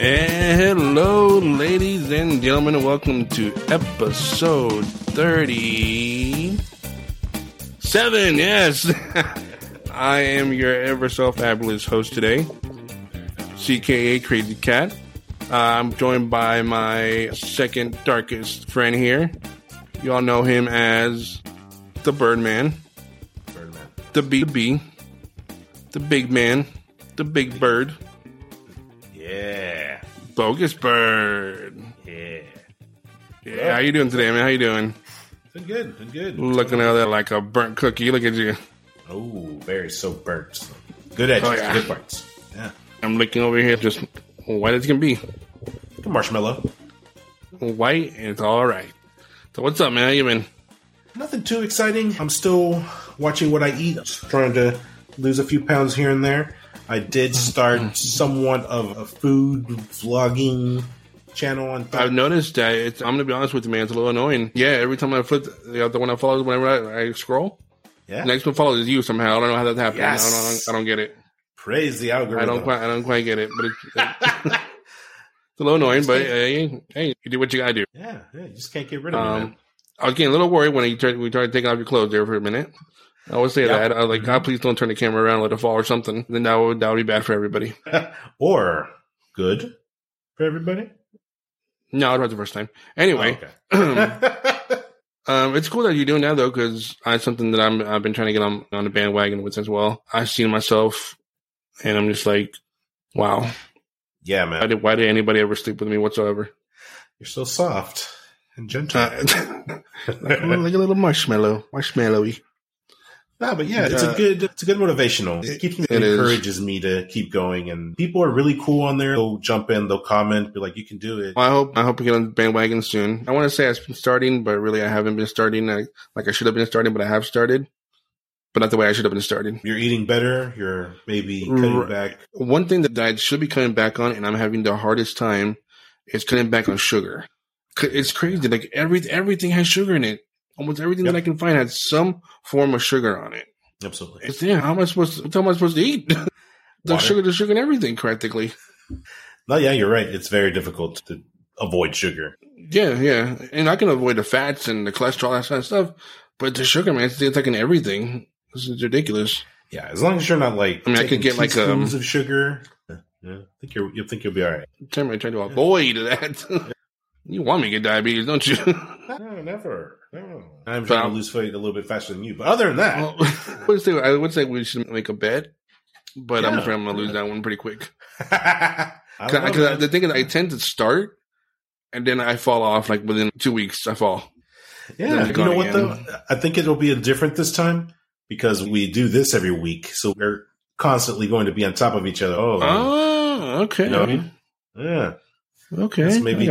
Hello, ladies and gentlemen, and welcome to episode 37. Yes, I am your ever so fabulous host today, CKA Crazy Cat. I'm joined by my second darkest friend here. You all know him as the Birdman, the BB, the big man, the big bird. Yeah. Bogus Bird. Yeah. Yeah, how you doing today, man? How you doing? Been good. Looking at that like a burnt cookie. Look at you. Oh, very so burnt. Good edges, good parts. Yeah. I'm looking over here just white as can be. Good marshmallow. White and it's all right. So what's up, man? How you been? Nothing too exciting. I'm still watching what I eat. Just trying to lose a few pounds here and there. I did start somewhat of a food vlogging channel on I've noticed that I'm going to be honest with you, man. It's a little annoying. Yeah, every time I flip the one I follow, whenever I scroll, the next one follows is you somehow. I don't know how that happens. Yes. I don't get it. Praise the algorithm. I don't quite get it, but it's a little annoying, but hey, you do what you got to do. Yeah, you just can't get rid of it, man. I was getting a little worried when we tried taking off your clothes there for a minute. I always say that. I was like, God, please don't turn the camera around and let it fall or something. Then that would be bad for everybody. Or good for everybody? No, it was the first time. Anyway, it's cool that you're doing that, though, because it's something that I've been trying to get on the bandwagon with as well. I've seen myself, and I'm just like, wow. Yeah, man. Why did anybody ever sleep with me whatsoever? You're so soft and gentle. like a little marshmallowy. No, but yeah, it's a good motivational. It encourages me to keep going, and people are really cool on there. They'll jump in, they'll comment, be like, "You can do it." Well, I hope we get on the bandwagon soon. I want to say I've been starting, but really I haven't been starting. Like I should have been starting, but I have started, but not the way I should have been starting. You're eating better. You're maybe cutting back. One thing that I should be cutting back on, and I'm having the hardest time, is cutting back on sugar. It's crazy. Like everything has sugar in it. Almost everything that I can find has some form of sugar on it. Absolutely. How am I supposed to eat? the sugar and everything practically. No, yeah, you're right. It's very difficult to avoid sugar. Yeah. And I can avoid the fats and the cholesterol, that kind of stuff. But the sugar, man, it's like in everything. This is ridiculous. Yeah, as long as you're not like I could get like teaspoons of sugar. Yeah, I think you'll be all right. I'm trying to avoid that. You want me to get diabetes, don't you? No, never. No. I'm trying to lose weight a little bit faster than you. But other than that... I would say we should make a bet. But I'm afraid I'm going to lose that one pretty quick. Because the thing is, I tend to start, and then I fall off. Like within 2 weeks, I fall. Yeah, you know what, though? I think it'll be different this time. Because we do this every week. So we're constantly going to be on top of each other. Oh, okay. You know what I mean? Yeah. Okay. So maybe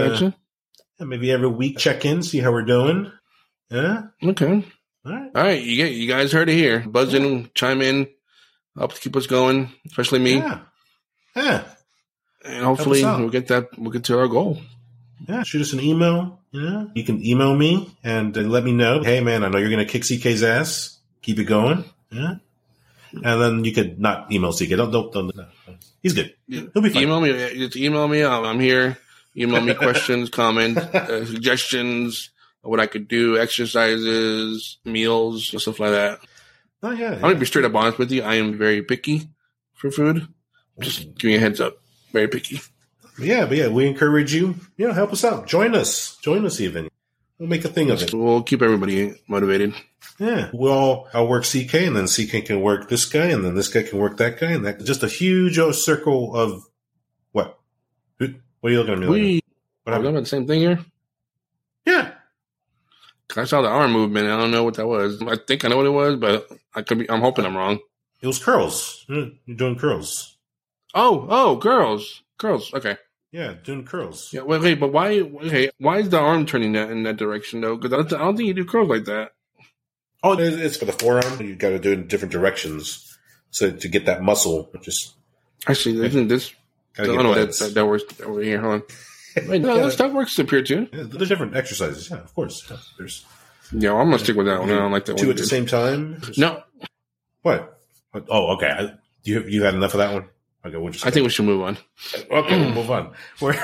maybe every week check in, see how we're doing. Yeah. Okay. All right. You guys heard it here. Buzz in, chime in, help keep us going, especially me. Yeah. And hopefully we'll get to our goal. Yeah. Shoot us an email. Yeah. You can email me and let me know. Hey man, I know you're going to kick CK's ass. Keep it going. Yeah. And then you could not email CK. Don't. No. He's good. He'll be fine. Email me. I'm here. Email me questions, comments, suggestions of what I could do, exercises, meals, stuff like that. Oh, yeah. I'm going to be straight up honest with you. I am very picky for food. Just give me a heads up. Very picky. But yeah, we encourage you. Help us out. Join us even. We'll make a thing of it. We'll keep everybody motivated. Yeah. I'll work CK, and then CK can work this guy, and then this guy can work that guy, and that just a huge circle of what? What are you looking at me Are we talking about the same thing here? Yeah. I saw the arm movement. I don't know what that was. I think I know what it was, but I'm hoping I'm wrong. It was curls. You're doing curls. Oh, curls. Okay. Yeah, doing curls. Yeah. Wait, but why? Okay, why is the arm turning in that direction though? Because I don't think you do curls like that. Oh, it's for the forearm. You got to do it in different directions, so to get that muscle. Just actually, isn't this? I don't know that works over here. Hold on. Wait, no, that works up here too. Yeah, there's different exercises. Yeah, of course. Yeah, I'm gonna stick with that one. I don't like that one. Two at the same time. No. What? Oh, okay. You had enough of that one. Okay, we'll just. I think we should move on. Okay, we'll move on.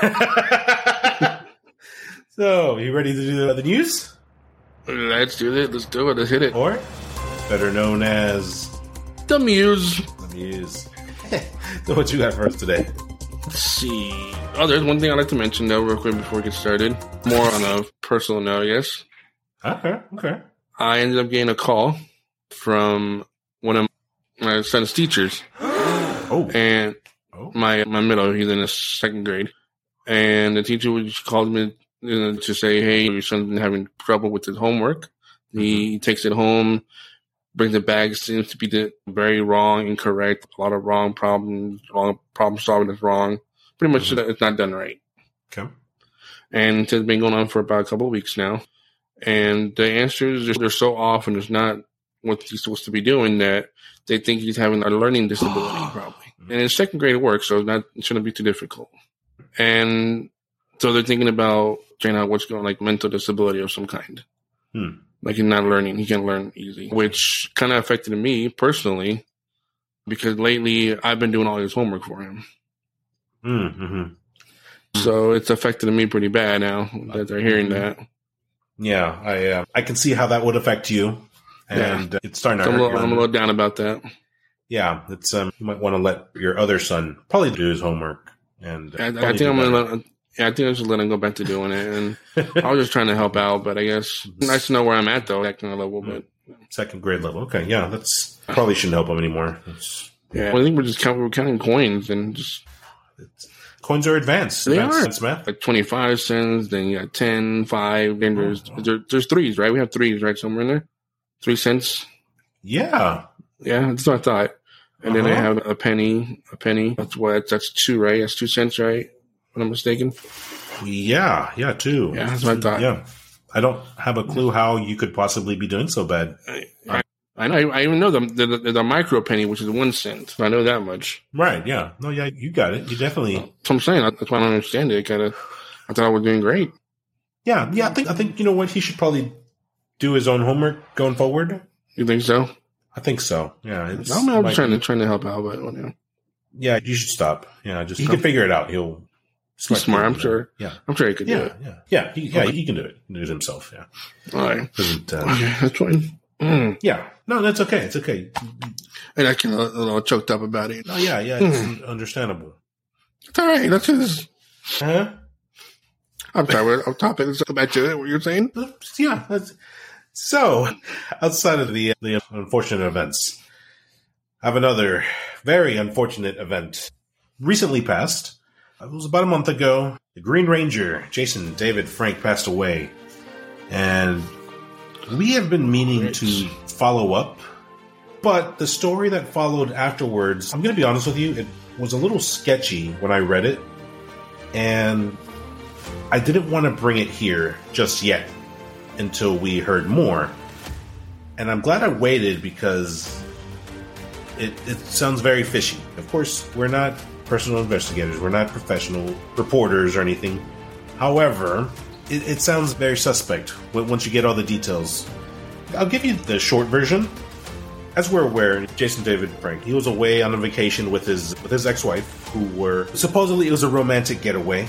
So, you ready to do the news? Let's do it. Let's do it. Let's hit it. Or, better known as The Muse. the Muse. So, what you got for us today? Let's see. Oh, there's one thing I'd like to mention, though, real quick before we get started. More on a personal note, I guess. Okay. I ended up getting a call from one of my son's teachers. And my middle, he's in the second grade. And the teacher called me to say, hey, your son's having trouble with his homework. He takes it home, brings it back, seems to be very wrong, incorrect, a lot of wrong problems, problem solving is wrong. Pretty much it's not done right. Okay. And it's been going on for about a couple of weeks now. And the answers, they're so off and it's not what he's supposed to be doing that they think he's having a learning disability probably. And it's second grade work, so it shouldn't be too difficult. And so they're thinking about trying out what's going on, like mental disability of some kind. Like he's not learning. He can't learn easy, which kind of affected me personally because lately I've been doing all his homework for him. So it's affected me pretty bad now that they're hearing that. Yeah, I can see how that would affect you. And it's starting to hurt you. I'm a little down about that. Yeah, it's you might want to let your other son probably do his homework. And I think I'm gonna. I think I should let him go back to doing it. And I was just trying to help out, but I guess it's nice to know where I'm at though, that kind of level. But second grade level, okay, yeah, that's probably shouldn't help him anymore. Well, I think we're counting coins and just coins are advanced. They advanced are math. like 25 cents. Then you got 10, 5. Then there's threes, right? We have threes, right, somewhere in there. 3 cents. Yeah, that's what I thought. And then I have a penny. That's 2, right? That's 2 cents, right? If I'm not mistaken. Yeah, 2. Yeah, that's what I thought. Yeah, I don't have a clue how you could possibly be doing so bad. I know. I even know the micro penny, which is 1 cent. So I know that much. Right? Yeah. No. Yeah. You got it. You definitely. That's what I'm saying. That's why I don't understand it. I thought I was doing great. Yeah. I think you know what, he should probably do his own homework going forward. You think so? I think so. Yeah. I'm trying to help out, but whatever. Yeah, you should stop. Yeah, he can figure it out. He's smart. I'm sure. Yeah, I'm sure he could do it. Yeah. He can do it. He can do it himself. Yeah. All right. Okay, that's fine. Yeah. No, that's okay. It's okay. And I get a little choked up about it. Oh, yeah. It's understandable. It's all right. That's just. Huh? I'm sorry. We're off topic. Let's go back to it. What you're saying? Yeah. So, outside of the unfortunate events, I have another very unfortunate event recently passed. It was about a month ago. The Green Ranger, Jason David Frank, passed away. And we have been meaning to follow up. But the story that followed afterwards, I'm going to be honest with you, it was a little sketchy when I read it. And I didn't want to bring it here just yet until we heard more. And I'm glad I waited because it sounds very fishy. Of course, we're not personal investigators. We're not professional reporters or anything. However, it sounds very suspect once you get all the details. I'll give you the short version. As we're aware, Jason David Frank, he was away on a vacation with his ex-wife, who were supposedly it was a romantic getaway,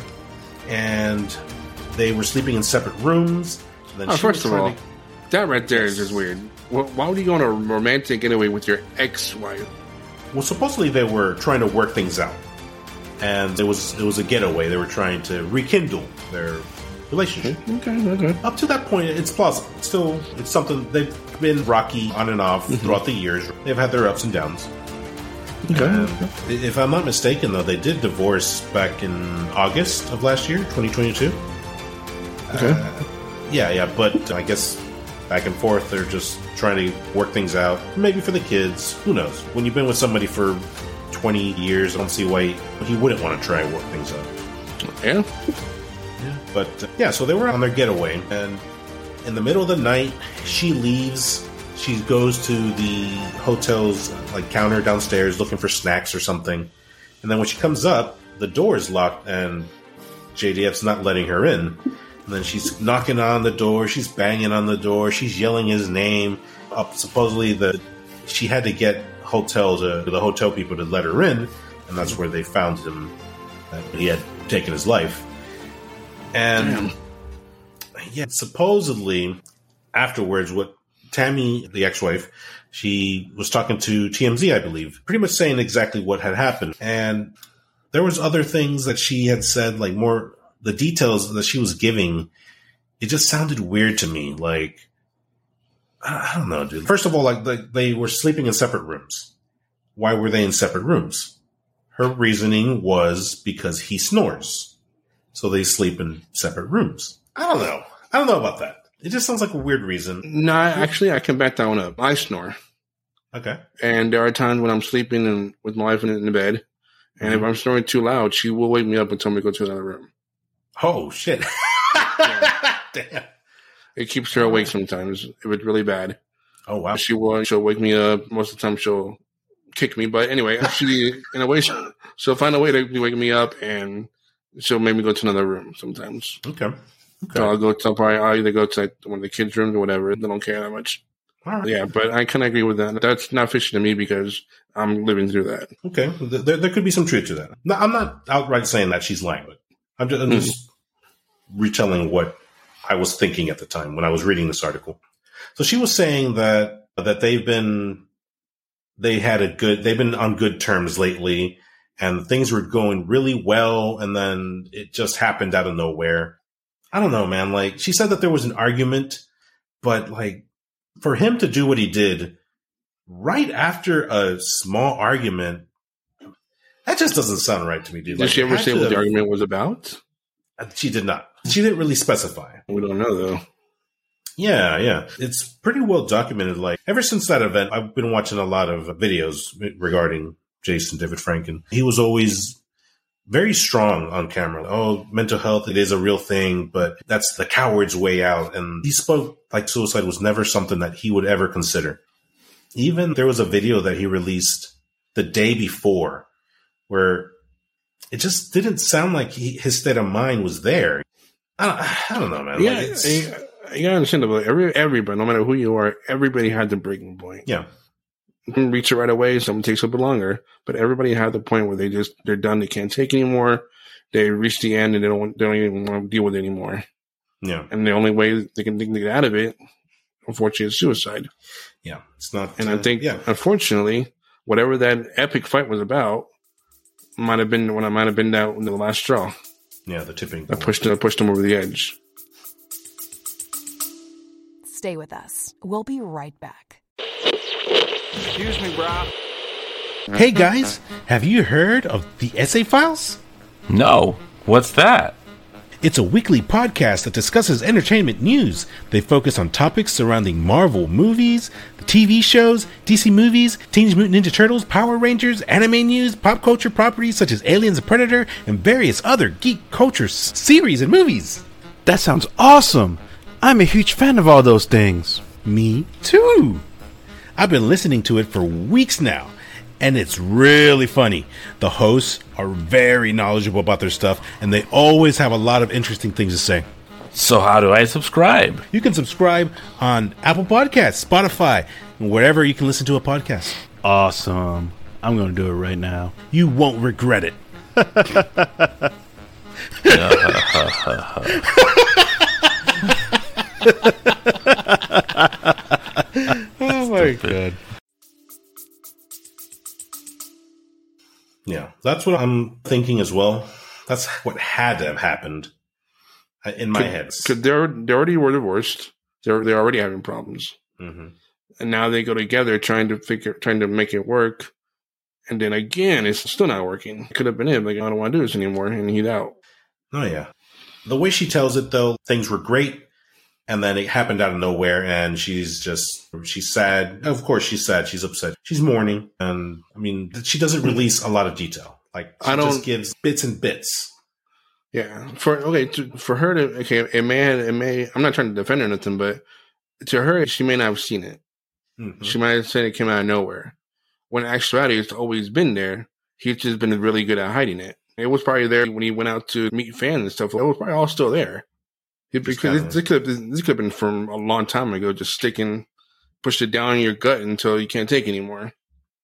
and they were sleeping in separate rooms. And then first of all, that right there is just weird. Why would you go on a romantic getaway with your ex-wife? Well, supposedly they were trying to work things out, and it was a getaway. They were trying to rekindle their relationship. Okay. Up to that point, it's plausible. It's something they've been rocky on and off throughout the years. They've had their ups and downs. Okay. If I'm not mistaken, though, they did divorce back in August of last year, 2022. Okay. Yeah, but I guess back and forth, they're just trying to work things out. Maybe for the kids. Who knows? When you've been with somebody for 20 years, I don't see why he wouldn't want to try and work things out. Yeah. But, so they were on their getaway, and in the middle of the night, she leaves. She goes to the hotel's counter downstairs looking for snacks or something. And then when she comes up, the door is locked, and JDF's not letting her in. And then she's knocking on the door, she's banging on the door, she's yelling his name. Supposedly she had to get the hotel people to let her in. and that's where they found him. That he had taken his life. And yeah, supposedly afterwards, what Tammy, the ex-wife, she was talking to TMZ, I believe, pretty much saying exactly what had happened. And there was other things that she had said, like more the details that she was giving. It just sounded weird to me. Like, I don't know, dude. First of all, like they were sleeping in separate rooms. Why were they in separate rooms? Her reasoning was because he snores. So they sleep in separate rooms. I don't know. I don't know about that. It just sounds like a weird reason. No, actually, I can back that one up. I snore. Okay. And there are times when I'm sleeping with my wife in the bed, and if I'm snoring too loud, she will wake me up and tell me to go to another room. Oh, shit. Damn. It keeps her awake sometimes if it's really bad. Oh, wow. She'll wake me up. Most of the time, she'll kick me. But anyway, in a way, she'll find a way to wake me up, and she'll make me go to another room sometimes. Okay. So I'll either go to like one of the kids' rooms or whatever. They don't care that much. All right. Yeah, but I kind of agree with that. That's not fishy to me because I'm living through that. Okay. There could be some truth to that. No, I'm not outright saying that she's lying, but I'm just retelling what I was thinking at the time when I was reading this article. So she was saying that they've been on good terms lately, and things were going really well, and then it just happened out of nowhere. I don't know, man. Like, she said that there was an argument, but like, for him to do what he did right after a small argument, that just doesn't sound right to me, dude. Did she ever say what the argument was about? She did not. She didn't really specify. We don't know, though. Yeah. It's pretty well documented. Like, ever since that event, I've been watching a lot of videos regarding Jason David Franken. He was always very strong on camera. Oh, mental health, it is a real thing, but that's the coward's way out. And he spoke like suicide was never something that he would ever consider. Even there was a video that he released the day before where it just didn't sound like his state of mind was there. I don't know, man. Yeah, like you gotta understand that everybody, no matter who you are, everybody had the breaking point. Yeah. You can reach it right away. Some takes a bit longer, but everybody had the point where they're done. They can't take anymore. They reach the end and they don't even want to deal with it anymore. Yeah. And the only way they can get out of it, unfortunately, is suicide. Yeah. It's not. And I think, unfortunately, whatever that epic fight was about might have been the last straw. Yeah, the tipping point. I pushed them over the edge. Stay with us. We'll be right back. Excuse me, bro. Hey guys, have you heard of the Essay Files? No. What's that? It's a weekly podcast that discusses entertainment news. They focus on topics surrounding Marvel movies, the TV shows, DC movies, Teenage Mutant Ninja Turtles, Power Rangers, anime news, pop culture properties such as Aliens and Predator, and various other geek culture series and movies. That sounds awesome! I'm a huge fan of all those things. Me too! I've been listening to it for weeks now, and it's really funny. The hosts are very knowledgeable about their stuff, and they always have a lot of interesting things to say. So how do I subscribe? You can subscribe on Apple Podcasts, Spotify, and wherever you can listen to a podcast. Awesome. I'm going to do it right now. You won't regret it. Oh my God. Yeah, that's what I'm thinking as well. That's what had to have happened in my head. Because they already were divorced. They're already having problems. Mm-hmm. And now they go together trying to make it work. And then again, it's still not working. It could have been him. Like, I don't want to do this anymore. And he's out. Oh, yeah. The way she tells it, though, things were great. And then it happened out of nowhere. And she's sad. Of course, she's sad. She's upset. She's mourning. And I mean, she doesn't release a lot of detail. Like, she just gives bits and bits. Yeah. For her to, it may, I'm not trying to defend her or nothing, but to her, she may not have seen it. Mm-hmm. She might have said it came out of nowhere. When in actuality, it's always been there. He's just been really good at hiding it. It was probably there when he went out to meet fans and stuff. It was probably all still there. Because this could have been from a long time ago, just pushed it down in your gut until you can't take anymore.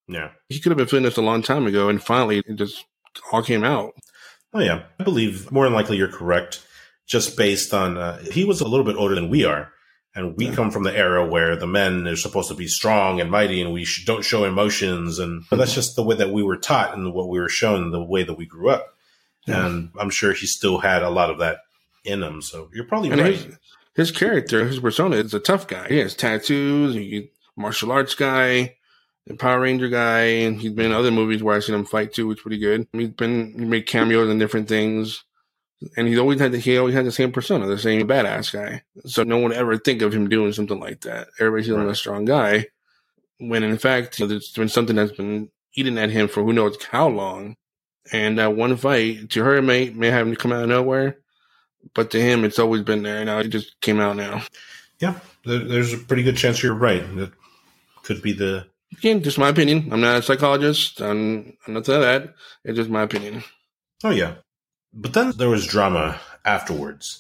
Yeah. He could have been feeling this a long time ago, and finally it just all came out. Oh, yeah. I believe more than likely you're correct, just based on he was a little bit older than we are. And we come from the era where the men are supposed to be strong and mighty, and we don't show emotions. But that's just the way that we were taught and what we were shown, the way that we grew up. Yeah. And I'm sure he still had a lot of that in him. So you're probably right. His character, his persona is a tough guy. He has tattoos, he's a martial arts guy, a Power Ranger guy, and he's been in other movies where I've seen him fight too, which is pretty good. He made cameos in different things. And he always had the same persona, the same badass guy. So no one ever think of him doing something like that. Everybody's feeling a strong guy, when in fact there's been something that's been eating at him for who knows how long. And that one fight to her may have come out of nowhere, but to him it's always been there. Now it just came out now. Yeah, there's a pretty good chance you're right. That could be again, just my opinion. I'm not a psychologist. I'm not that. It's just my opinion. Oh yeah. But then there was drama afterwards.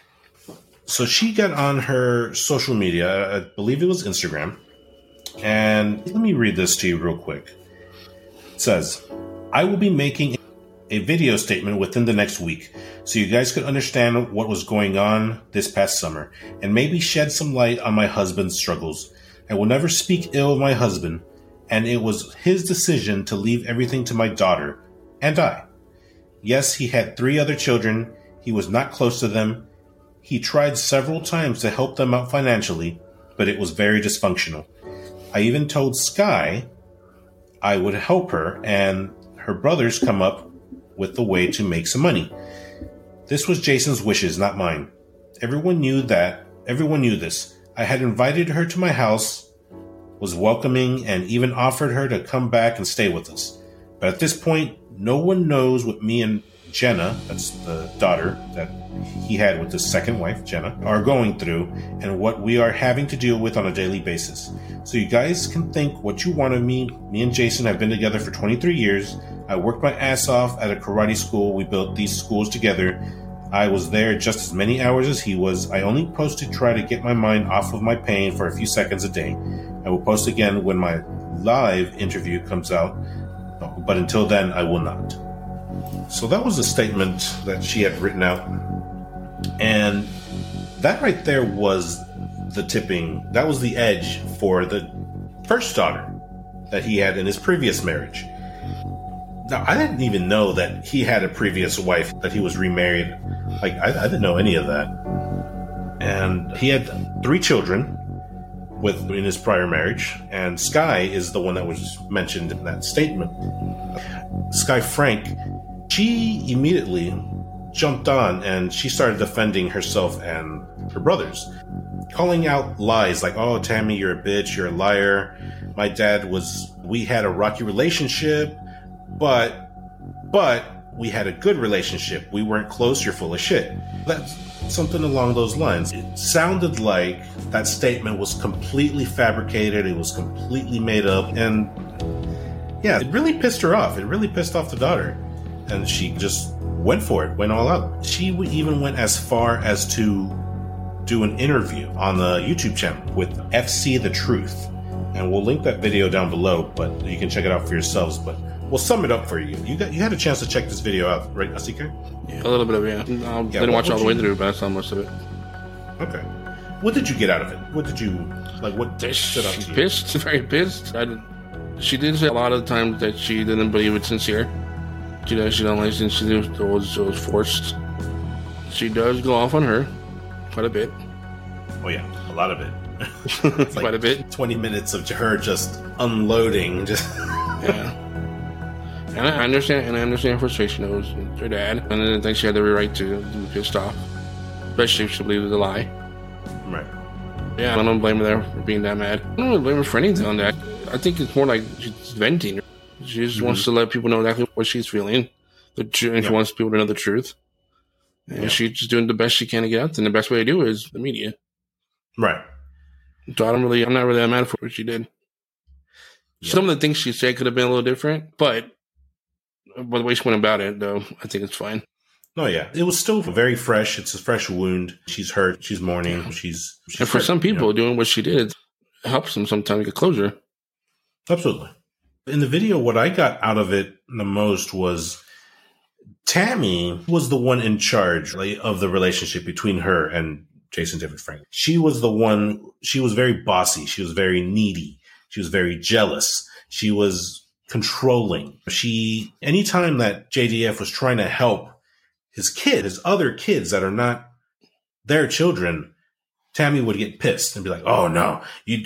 So she got on her social media, I believe it was Instagram, and let me read this to you real quick. It says, I will be making a video statement within the next week so you guys could understand what was going on this past summer and maybe shed some light on my husband's struggles. I will never speak ill of my husband, and it was his decision to leave everything to my daughter and I. Yes, he had 3 other children. He was not close to them. He tried several times to help them out financially, but it was very dysfunctional. I even told Sky I would help her and her brothers come up with the way to make some money. This was Jason's wishes, not mine. Everyone knew this. I had invited her to my house, was welcoming, and even offered her to come back and stay with us. But at this point, no one knows what me and Jenna, that's the daughter that he had with his second wife, Jenna, are going through and what we are having to deal with on a daily basis. So you guys can think what you want of me. Me and Jason have been together for 23 years. I worked my ass off at a karate school. We built these schools together. I was there just as many hours as he was. I only post to try to get my mind off of my pain for a few seconds a day. I will post again when my live interview comes out. But until then, I will not. So that was a statement that she had written out. And that right there was the tipping. That was the edge for the first daughter that he had in his previous marriage. Now, I didn't even know that he had a previous wife, that he was remarried. Like, I didn't know any of that. And he had 3 children in his prior marriage, and Sky is the one that was mentioned in that statement. Sky Frank, she immediately jumped on and she started defending herself and her brothers, calling out lies like, oh, Tammy, you're a bitch, you're a liar. We had a rocky relationship, but we had a good relationship. We weren't close, you're full of shit. That's something along those lines. It sounded like that statement was completely fabricated. It was completely made up. And yeah, it really pissed her off. It really pissed off the daughter. And she just went for it, went all out. She even went as far as to do an interview on the YouTube channel with FC The Truth. And we'll link that video down below, but you can check it out for yourselves. But we'll sum it up for you. You had a chance to check this video out, right, CK? Yeah, a little bit of it, yeah. I didn't watch all the way through, but I saw most of it. Okay. What did you get out of it? What did you, like, what stood out to you? Pissed, very pissed. She did say a lot of the times that she didn't believe it's sincere. She don't like since she knew it was forced. She does go off on her quite a bit. Oh, yeah, a lot of it. It's quite a bit. 20 minutes of her just unloading. Yeah. And I understand frustration. It was her dad, and I didn't think she had every right to be pissed off, especially if she believed it was a lie. Right. Yeah, I don't blame her there for being that mad. I don't really blame her for anything on that. I think it's more like she's venting. She just wants to let people know exactly what she's feeling, and she wants people to know the truth. And she's just doing the best she can to get out there. And the best way to do it is the media. Right. So I'm not really that mad for what she did. Yeah. Some of the things she said could have been a little different, but by the way she went about it, though, I think it's fine. Oh, yeah. It was still very fresh. It's a fresh wound. She's hurt. She's mourning. Yeah. She's and for hurt, some people, doing what she did helps them sometimes get closure. Absolutely. In the video, what I got out of it the most was Tammy was the one in charge of the relationship between her and Jason David Frank. She was the one, she was very bossy. She was very needy. She was very jealous. She was controlling. Anytime that JDF was trying to help his other kids that are not their children, Tammy would get pissed and be like, "Oh no,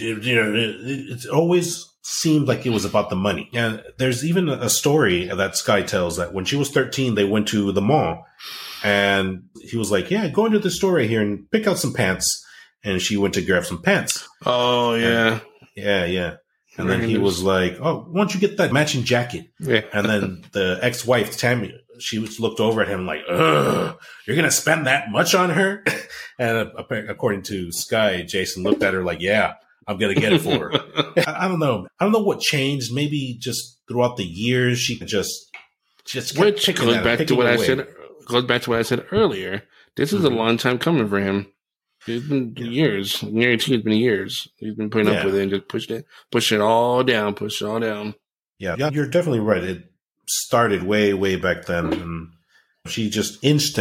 it always seemed like it was about the money." And there's even a story that Sky tells that when she was 13, they went to the mall and he was like, "Yeah, go into the store right here and pick out some pants." And she went to grab some pants. Oh yeah. Yeah. And then he was like, "Oh, why don't you get that matching jacket?" Yeah. And then the ex-wife, Tammy, she looked over at him like, "Ugh, you're going to spend that much on her?" And according to Sky, Jason looked at her like, "Yeah, I'm going to get it for her." I don't know. I don't know what changed. Maybe just throughout the years, she just Which goes back to what I said earlier. This is a long time coming for him. It's been years. Nearly 2 has been years. He's been putting up with it and just pushed it all down. Yeah, you're definitely right. It started way back then. And she just inched.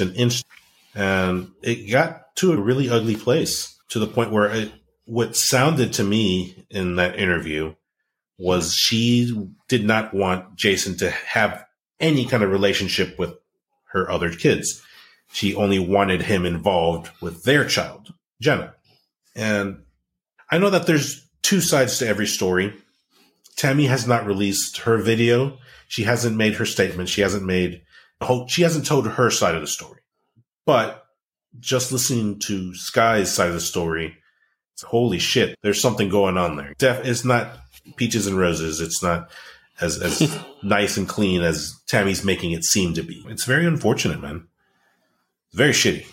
And it got to a really ugly place, to the point where what sounded to me in that interview was she did not want Jason to have any kind of relationship with her other kids. She only wanted him involved with their child, Jenna. And I know that there's two sides to every story. Tammy has not released her video. She hasn't made her statement. She hasn't told her side of the story. But just listening to Sky's side of the story, holy shit, there's something going on there. It's not peaches and roses. It's not as nice and clean as Tammy's making it seem to be. It's very unfortunate, man. Very shitty.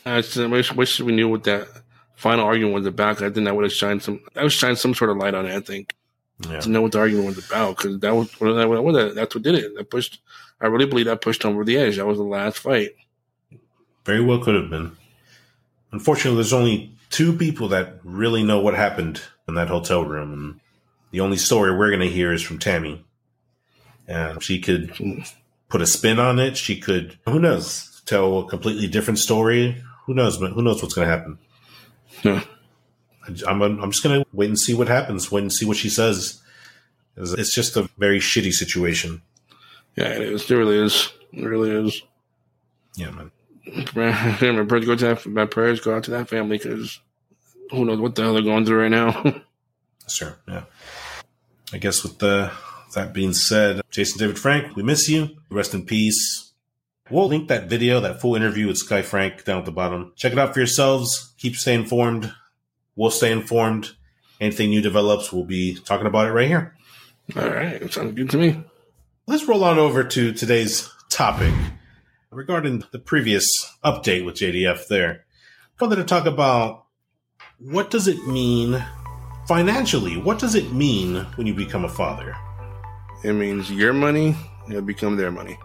I wish we knew what that final argument was about. I think that would have shined some sort of light on it. I think to know what the argument was about, because that's what did it. I really believe that pushed him over the edge. That was the last fight. Very well could have been. Unfortunately, there's only 2 people that really know what happened in that hotel room, and the only story we're going to hear is from Tammy. And she could put a spin on it. She could, who knows, tell a completely different story. Who knows? Who knows what's going to happen? Yeah. I'm just going to wait and see what happens. Wait and see what she says. It's just a very shitty situation. Yeah, it is. It really is. It really is. Yeah, man. My prayers go out to that family, because who knows what the hell they're going through right now. Sure. Yeah. I guess with that being said, Jason David Frank, we miss you. Rest in peace. We'll link that video, that full interview with Sky Frank, down at the bottom. Check it out for yourselves. Keep staying informed. We'll stay informed. Anything new develops, we'll be talking about it right here. All right. Sounds good to me. Let's roll on over to today's topic regarding the previous update with JDF there. I wanted to talk about, what does it mean financially? What does it mean when you become a father? It means your money will become their money.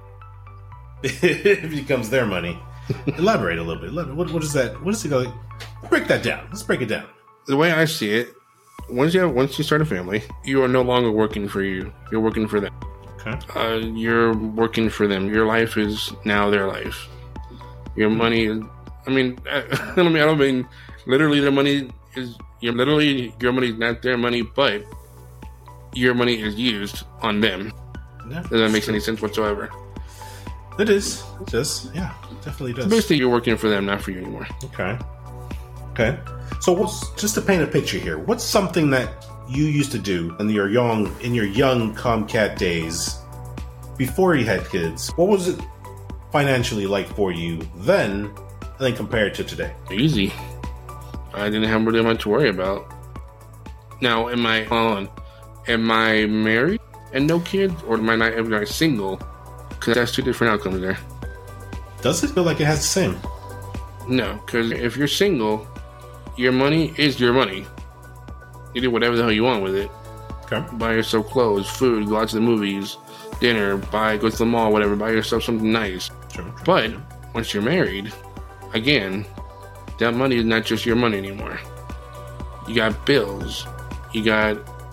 It becomes their money. Elaborate a little bit. What is that? What is it like? Break that down. Let's break it down. The way I see it, once you start a family, you are no longer working for you. You're working for them. Okay. You're working for them. Your life is now their life. Your money is, I don't mean literally their money is, your money is not their money, but your money is used on them. Yeah, does that make any sense whatsoever? It is. It does. Yeah, it definitely does. So basically, you're working for them, not for you anymore. Okay. So just to paint a picture here, what's something that you used to do in your young Comcat days before you had kids? What was it financially like for you then, and then compared to today? Easy. I didn't have really much to worry about. Now, am I married and no kids, or am I single? Because that's 2 different outcomes there. Does it feel like it has the same? No, because if you're single, your money is your money. You do whatever the hell you want with it. Okay. Buy yourself clothes, food, go out to the movies, dinner, go to the mall, whatever. Buy yourself something nice. Sure. But once you're married, again, that money is not just your money anymore. You got bills. You got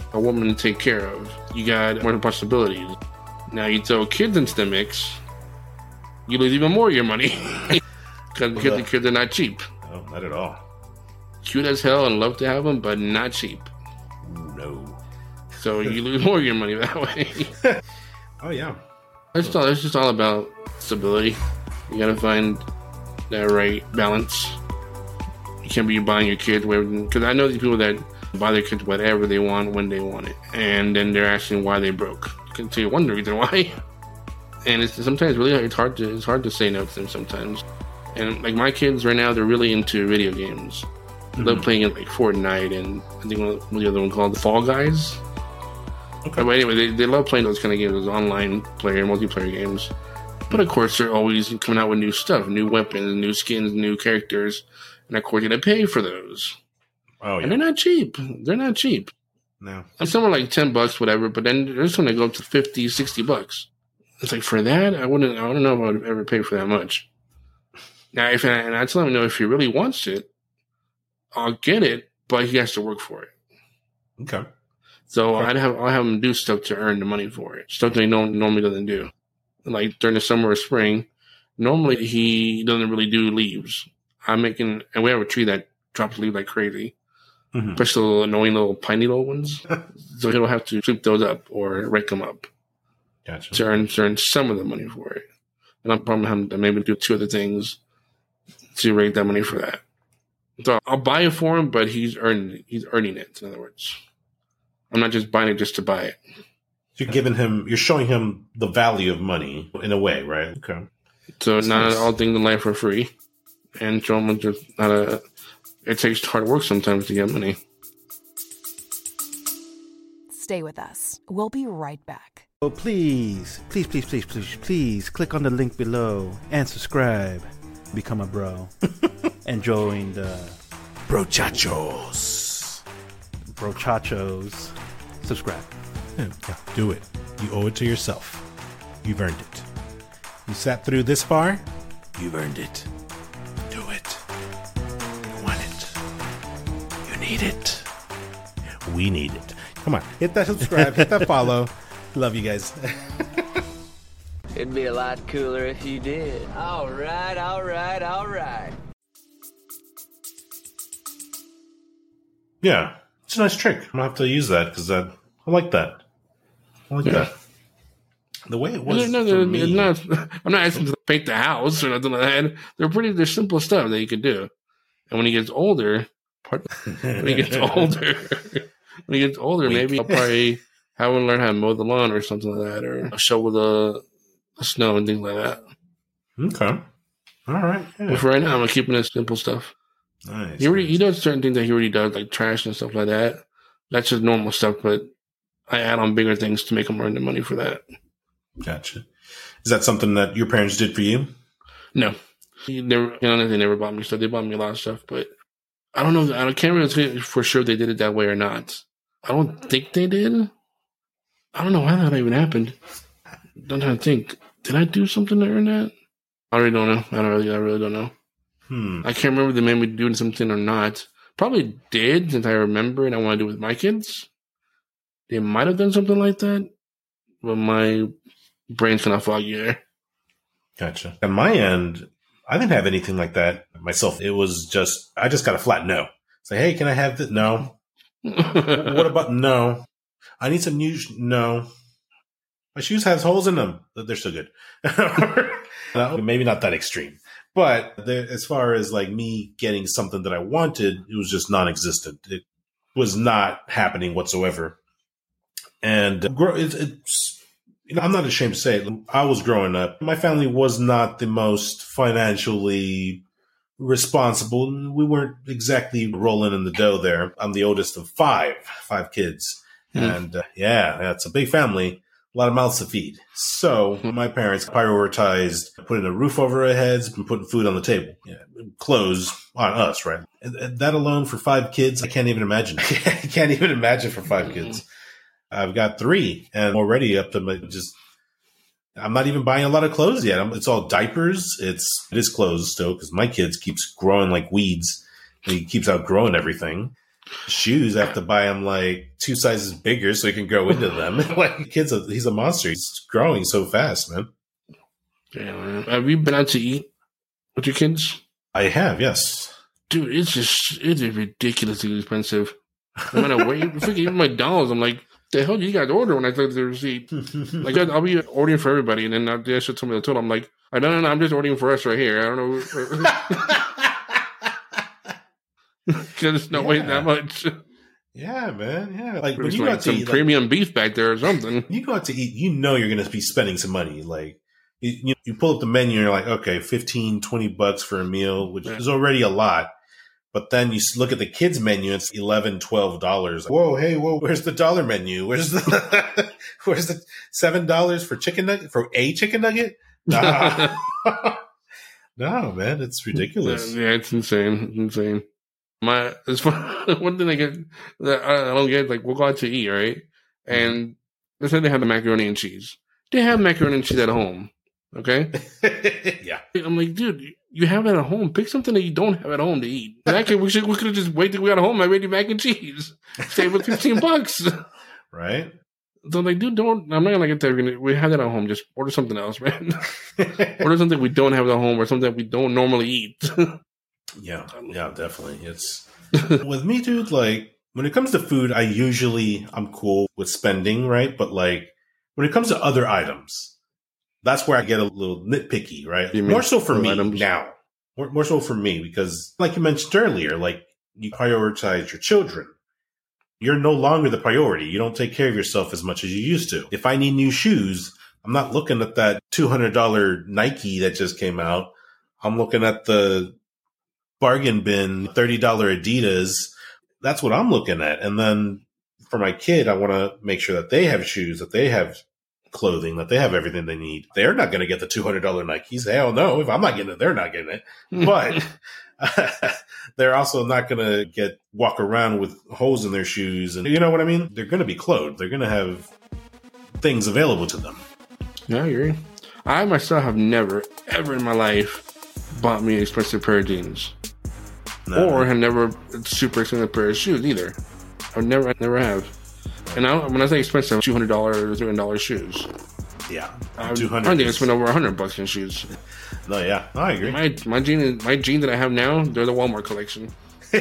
a woman to take care of. You got more possibilities. Now you throw kids into the mix, you lose even more of your money. Because the kids are not cheap. No, not at all. Cute as hell and love to have them, but not cheap. No. So you lose more of your money that way. Oh, yeah. It's just all about stability. You gotta find that right balance. You can't be buying your kids because I know these people that buy their kids whatever they want when they want it, and then they're asking why they broke. You can tell you one reason why, and it's sometimes really it's hard to say no to them sometimes. And like my kids right now, they're really into video games. They love playing it like Fortnite and I think one the other one called Fall Guys. Okay. But anyway, they love playing those kind of games, those online player, multiplayer games. But of course, they're always coming out with new stuff, new weapons, new skins, new characters. And of course, you're going to pay for those. Oh, yeah. And they're not cheap. They're not cheap. No. And some are like $10, whatever, but then there's some that go up to $50, $60. It's like, for that, I don't know if I would ever pay for that much. Now, and I tell him, if he really wants it, I'll get it, but he has to work for it. Okay. So I'll have him do stuff to earn the money for it. Stuff that he normally doesn't do. Like during the summer or spring, normally he doesn't really do leaves. And we have a tree that drops leaves like crazy. Mm-hmm. Especially little annoying little piney little ones. So he'll have to sweep those up or rake them up. Gotcha. To earn some of the money for it. And I'll probably have him to maybe do 2 other things to rake that money for that. So I'll buy it for him, but he's earning it, in other words. I'm not just buying it just to buy it. So you're showing him the value of money in a way, right? Okay. So That's not nice. all things in life are free. And show him it takes hard work sometimes to get money. Stay with us. We'll be right back. So please click on the link below and subscribe. Become a bro. And join the Brochachos. Brochachos. Subscribe. Yeah, do it. You owe it to yourself. You've earned it. You sat through this far. You've earned it. Do it. You want it. You need it. We need it. Come on. Hit that subscribe. Hit that follow. Love you guys. It'd be a lot cooler if you did. All right. Yeah. It's a nice trick. I'm going to have to use that because I like that. That. The way it was for me. I'm not asking to paint the house or nothing like that. They're simple stuff that you could do. And when he gets older, maybe I'll probably have him learn how to mow the lawn or something like that, or shovel the snow and things like that. Okay. All right. Yeah. But for right now, I'm keeping it simple stuff. Nice. He does certain things that he already does, like trash and stuff like that. That's just normal stuff, but I add on bigger things to make him earn the money for that. Gotcha. Is that something that your parents did for you? No. They never bought me stuff. They bought me a lot of stuff, but I don't know. I can't really say for sure they did it that way or not. I don't think they did. I don't know why that even happened. I'm trying to think. Did I do something to earn that? I really don't know. I really don't know. I can't remember if they made me do something or not. Probably did, since I remember and I want to do it with my kids. They might have done something like that, but my brain's kind of foggy there. Gotcha. On my end, I didn't have anything like that myself. It was I just got a flat no. Say, hey, can I have this? No. What about no? I need some new no. My shoes have holes in them. They're still good. Maybe not that extreme. But as far as like me getting something that I wanted, it was just non-existent. It was not happening whatsoever. And it's I'm not ashamed to say it. I was growing up. My family was not the most financially responsible. We weren't exactly rolling in the dough there. I'm the oldest of five kids. And it's a big family. A lot of mouths to feed. So my parents prioritized putting a roof over our heads and putting food on the table. Clothes on us, right? And that alone for 5 kids, I can't even imagine. I can't even imagine for 5 kids. I've got 3 and already up to I'm not even buying a lot of clothes yet. It's all diapers. It is clothes still because my kids keeps growing like weeds. He keeps outgrowing everything. Shoes, I have to buy him like 2 sizes bigger so he can grow into them. Like, he's a monster. He's growing so fast, man. Yeah, man. Have you been out to eat with your kids? I have, yes. Dude, it is ridiculously expensive. No matter what, even McDonald's, I'm like, the hell do you guys order when I look at the receipt? Like, I'll be ordering for everybody, and then they should tell me the total. I'm like, no, I'm just ordering for us right here. I don't know. Because it's not weighing that much. Yeah, man. Yeah. Like, when There's you go out to some eat, premium beef back there or something. You go out to eat, you know you're going to be spending some money. Like, you pull up the menu and you're like, okay, $15, $20 for a meal, which is already a lot. But then you look at the kids menu, it's $11, $12. Whoa, where's the dollar menu? Where's the $7 for chicken nugget, for a chicken nugget? Nah. No, man, it's ridiculous. Yeah, it's insane. It's insane. It's fun. One thing I don't get, like, we'll go out to eat, right? And let's say they have the macaroni and cheese. They have macaroni and cheese at home. Okay? Yeah. I'm like, dude, you have it at home. Pick something that you don't have at home to eat. In that case, we could have just waited till we got home. I made you mac and cheese. Save with $15. Right? So I'm like, dude, I'm not gonna get there. We have that at home. Just order something else, man. Order something we don't have at home or something that we don't normally eat. Yeah, definitely. It's with me, dude. Like, when it comes to food, I'm cool with spending, right? But like, when it comes to other items, that's where I get a little nitpicky, right? More so for me now. More so for me, because like you mentioned earlier, like, you prioritize your children. You're no longer the priority. You don't take care of yourself as much as you used to. If I need new shoes, I'm not looking at that $200 Nike that just came out. I'm looking at the bargain bin, $30 Adidas. That's what I'm looking at. And then for my kid, I want to make sure that they have shoes, that they have clothing, that they have everything they need. They're not going to get the $200 Nikes. Hell no. If I'm not getting it, they're not getting it. But they're also not going to walk around with holes in their shoes. And you know what I mean? They're going to be clothed. They're going to have things available to them. Yeah, I agree. I myself have never, ever in my life bought me an expensive pair of jeans. No. Or have never a super expensive pair of shoes either. I never have. And when I say expensive, $200 or $300 shoes. Yeah, I think I spent over $100 in shoes. No, yeah, I agree. My jeans that I have now, they're the Walmart collection.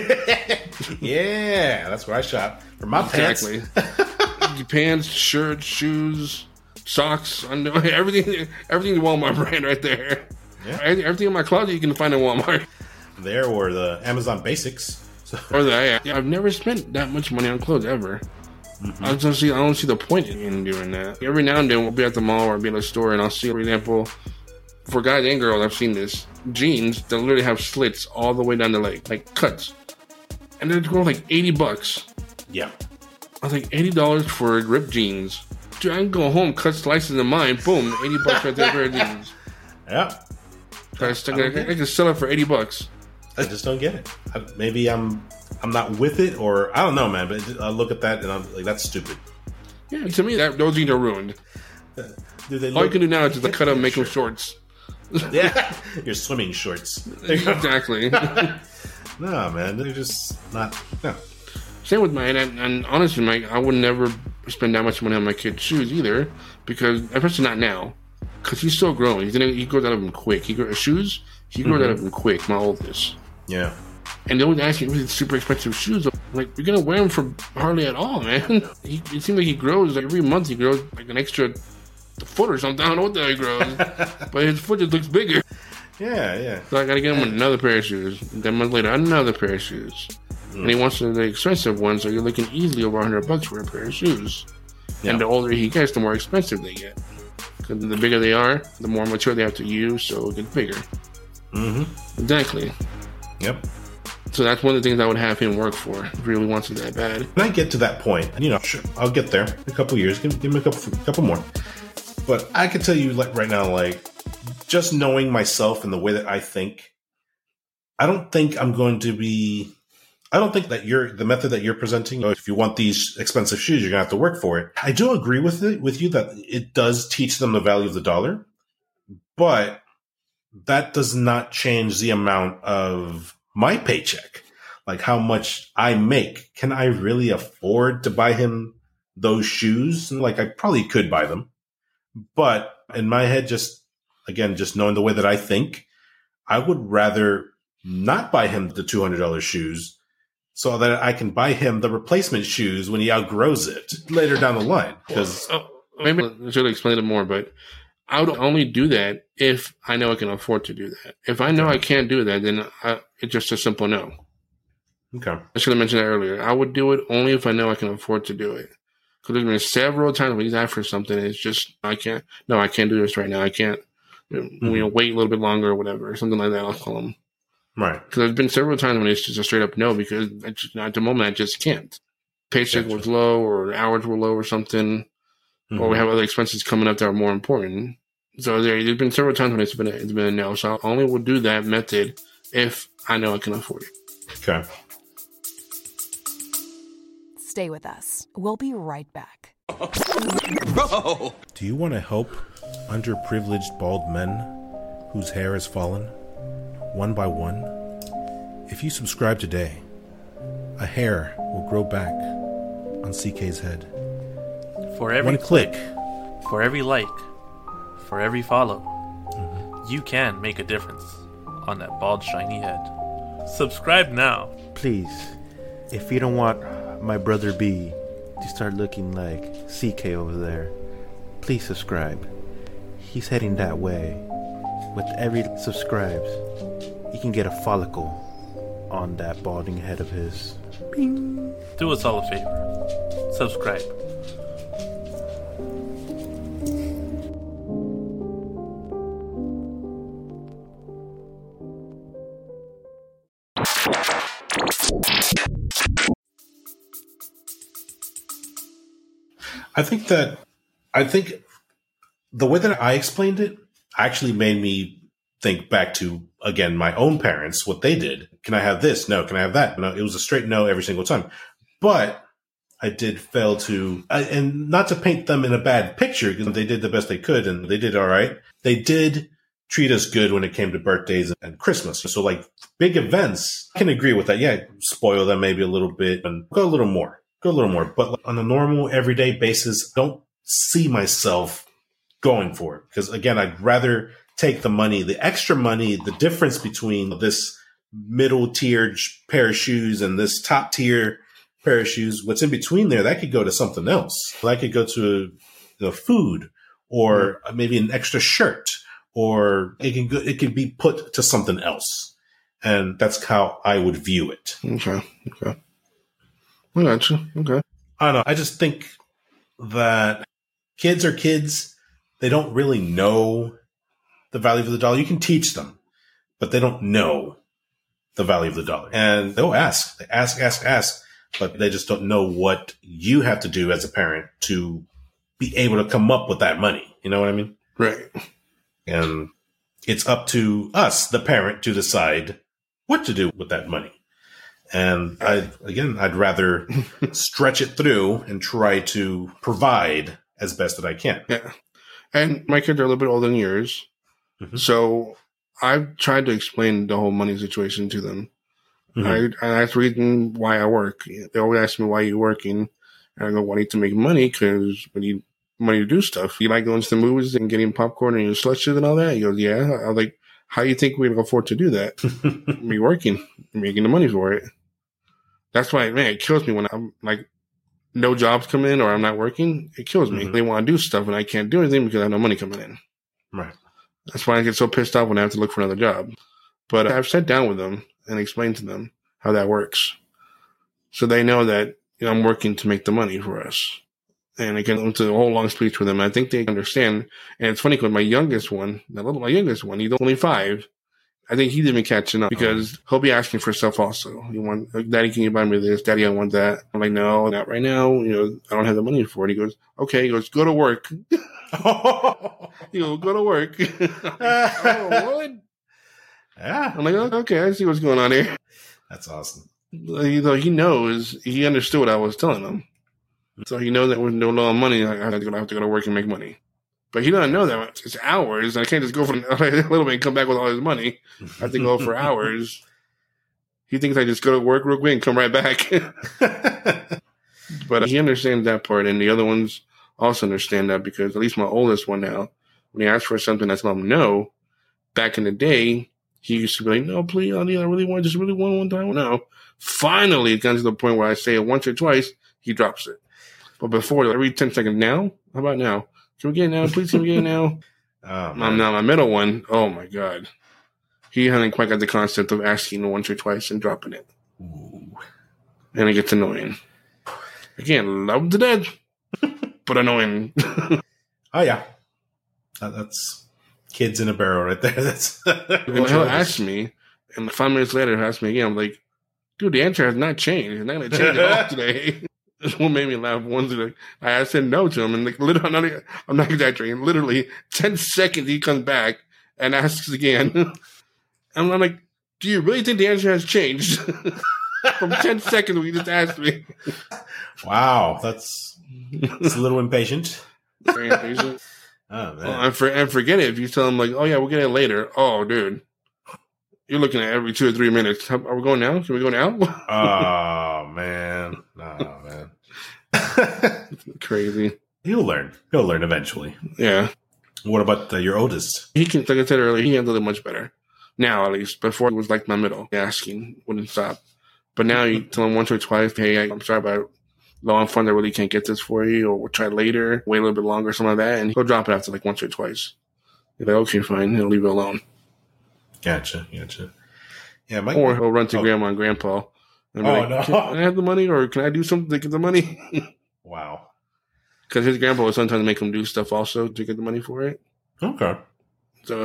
Yeah, that's where I shop for my pants. Exactly. Pants, shirts, shoes, socks, everything. Everything's Walmart brand right there. Yeah. Everything in my closet you can find at Walmart. There, or the Amazon Basics. Or that. Yeah. I've never spent that much money on clothes ever. Mm-hmm. I don't see the point in doing that. Every now and then we'll be at the mall or be at a store and I'll see, for example, for guys and girls, I've seen this, jeans that literally have slits all the way down the leg, like cuts. And they're going like $80. Yeah. I was like, $80 for ripped jeans. Dude, I can go home, cut slices of mine, boom, $80 right there for a jeans. Yeah. I can sell it for $80. I just don't get it. Maybe I'm not with it, or I don't know, man. But I look at that and I'm like, that's stupid. Yeah, to me, those jeans are ruined. All you can do now is just cut them, make them shorts. Yeah, your swimming shorts. Exactly. No, man, they're just not. No. Same with mine, and honestly, Mike, I would never spend that much money on my kid's shoes either, because especially not now, because he's still growing. He grows out of them quick. He grows out of them quick. My oldest. Yeah. And they always ask me these super expensive shoes. I'm like, you're gonna wear them for hardly at all, man. It seems like he grows like every month. He grows like an extra foot or something. I don't know what the hell he grows, but his foot just looks bigger. Yeah. So I gotta get him another pair of shoes. Then a month later, another pair of shoes. And he wants the expensive ones, so you're looking easily over $100 for a pair of shoes. Yeah. And the older he gets, the more expensive they get. Because the bigger they are, the more mature they have to use, so it gets bigger. Mm-hmm. Exactly. Yep. So that's one of the things I would have him work for if he really wants it that bad. When I get to that point, sure, I'll get there in a couple of years. Give him a couple more. But I can tell you, like, right now, like, just knowing myself and the way that I think, I don't think that the method that you're presenting, if you want these expensive shoes, you're going to have to work for it. I do agree with you that it does teach them the value of the dollar, but that does not change the amount of my paycheck. like how much I make. Can I really afford to buy him those shoes? And like, I probably could buy them. But in my head, just knowing the way that I think, I would rather not buy him the $200 shoes so that I can buy him the replacement shoes when he outgrows it later down the line. Because maybe I should explain it more, but I would only do that if I know I can afford to do that. If I know I can't do that, then it's just a simple no. Okay. I should have mentioned that earlier. I would do it only if I know I can afford to do it. Because there's been several times when he's asked for something, and it's just, I can't do this right now. I can't, wait a little bit longer or whatever, or something like that. I'll call him. Right. Because there's been several times when it's just a straight up no, because at the moment I just can't. Paycheck was low, or hours were low, or something, or we have other expenses coming up that are more important. So there's been several times when it's been a no. So I only will do that method if I know I can afford it. Okay. Stay with us. We'll be right back. Do you want to help underprivileged bald men whose hair has fallen, one by one? If you subscribe today, a hair will grow back on CK's head. For every one click, for every like, for every follow, you can make a difference on that bald, shiny head. Subscribe now. Please, if you don't want my brother B to start looking like CK over there, please subscribe. He's heading that way. With every subscribes, you can get a follicle on that balding head of his. Bing. Do us all a favor. Subscribe. I think the way that I explained it actually made me think back to, again, my own parents, what they did. Can I have this? No. Can I have that? No. It was a straight no every single time. But I did fail to, and not to paint them in a bad picture, because they did the best they could and they did all right. They did treat us good when it came to birthdays and Christmas. So like big events, I can agree with that. Yeah, spoil them maybe a little bit and go a little more. But on a normal, everyday basis, don't see myself going for it. Because again, I'd rather take the money, the extra money, the difference between this middle tier pair of shoes and this top tier pair of shoes, what's in between there, that could go to something else. That could go to food, or maybe an extra shirt, or it can be put to something else. And that's how I would view it. Okay. I gotcha. Okay. I don't know. I just think that kids are kids. They don't really know the value of the dollar. You can teach them, but they don't know the value of the dollar. And they'll ask. They ask, but they just don't know what you have to do as a parent to be able to come up with that money. You know what I mean? Right. And it's up to us, the parent, to decide what to do with that money. And I'd rather stretch it through and try to provide as best that I can. Yeah. And my kids are a little bit older than yours. Mm-hmm. So I've tried to explain the whole money situation to them. Mm-hmm. That's the reason why I work. They always ask me, why are you working? And I go, well, I need to make money because we need money to do stuff. You like going to the movies and getting popcorn and your slushes and all that? He goes, yeah. I was like, how do you think we're going to afford to do that? Me working, making the money for it. That's why, man, it kills me when I'm like, no jobs come in or I'm not working. It kills me. Mm-hmm. They want to do stuff and I can't do anything because I have no money coming in. Right. That's why I get so pissed off when I have to look for another job. But I've sat down with them and explained to them how that works. So they know that I'm working to make the money for us. And I get into a whole long speech with them. I think they understand. And it's funny because my youngest one, he's only 5. I think he's even catching up because he'll be asking for stuff also. Daddy, can you buy me this? Daddy, I want that. I'm like, no, not right now. I don't have the money for it. He goes, okay. He goes, go to work. He goes, go to work. Like, oh, what? Yeah. I'm like, okay, I see what's going on here. That's awesome. He knows, he understood what I was telling him. So he knows that with no low money, I have to go to work and make money. But he doesn't know that it's hours. I can't just go for a little bit and come back with all his money. I have to go for hours. He thinks I just go to work real quick and come right back. But he understands that part, and the other ones also understand that, because at least my oldest one now, when he asks for something, I tell him no. Back in the day, he used to be like, no, please, I really want one time. No. Finally, it comes to the point where I say it once or twice, he drops it. But before, every 10 seconds, now? How about now? Can we get it now? Please, can we get it now? Now, my middle one, oh my God. He hasn't quite got the concept of asking once or twice and dropping it. Ooh. And it gets annoying. Again, love to death, but annoying. Oh, yeah. That's kids in a barrel right there. That's and he'll ask me, and 5 minutes later, he'll ask me again. I'm like, dude, the answer has not changed. It's not going to change at all today. That's what made me laugh. Once I said no to him, and like literally, I'm not exaggerating. Literally, 10 seconds he comes back and asks again. I'm like, do you really think the answer has changed from 10 seconds when you just asked me? Wow, that's a little impatient. Very impatient. Oh man, and forget it if you tell him like, oh yeah, we'll get it later. Oh, dude, you're looking at every 2 or 3 minutes. Are we going now? Can we go now? Oh man, Crazy. He'll learn. He'll learn eventually. Yeah. What about your oldest? He can, like I said earlier, he handled it much better. Now, at least. Before, it was like my middle. Asking wouldn't stop. But now you tell him once or twice, hey, I'm sorry, but low on funds, I really can't get this for you, or we'll try later, wait a little bit longer, something like that, and he'll drop it after like once or twice. You're like, okay, fine, he'll leave it alone. Gotcha. Yeah, or he'll run to grandma and grandpa and be like, no. Can I have the money, or can I do something to get the money? Wow. Because his grandpa will sometimes make him do stuff also to get the money for it. Okay. So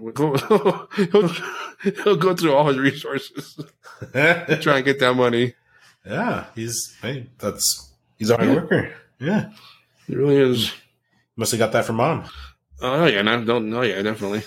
he'll go through all his resources to try and get that money. Yeah, he's a hard worker. Yeah, he really is. Must have got that from mom. Oh yeah, definitely.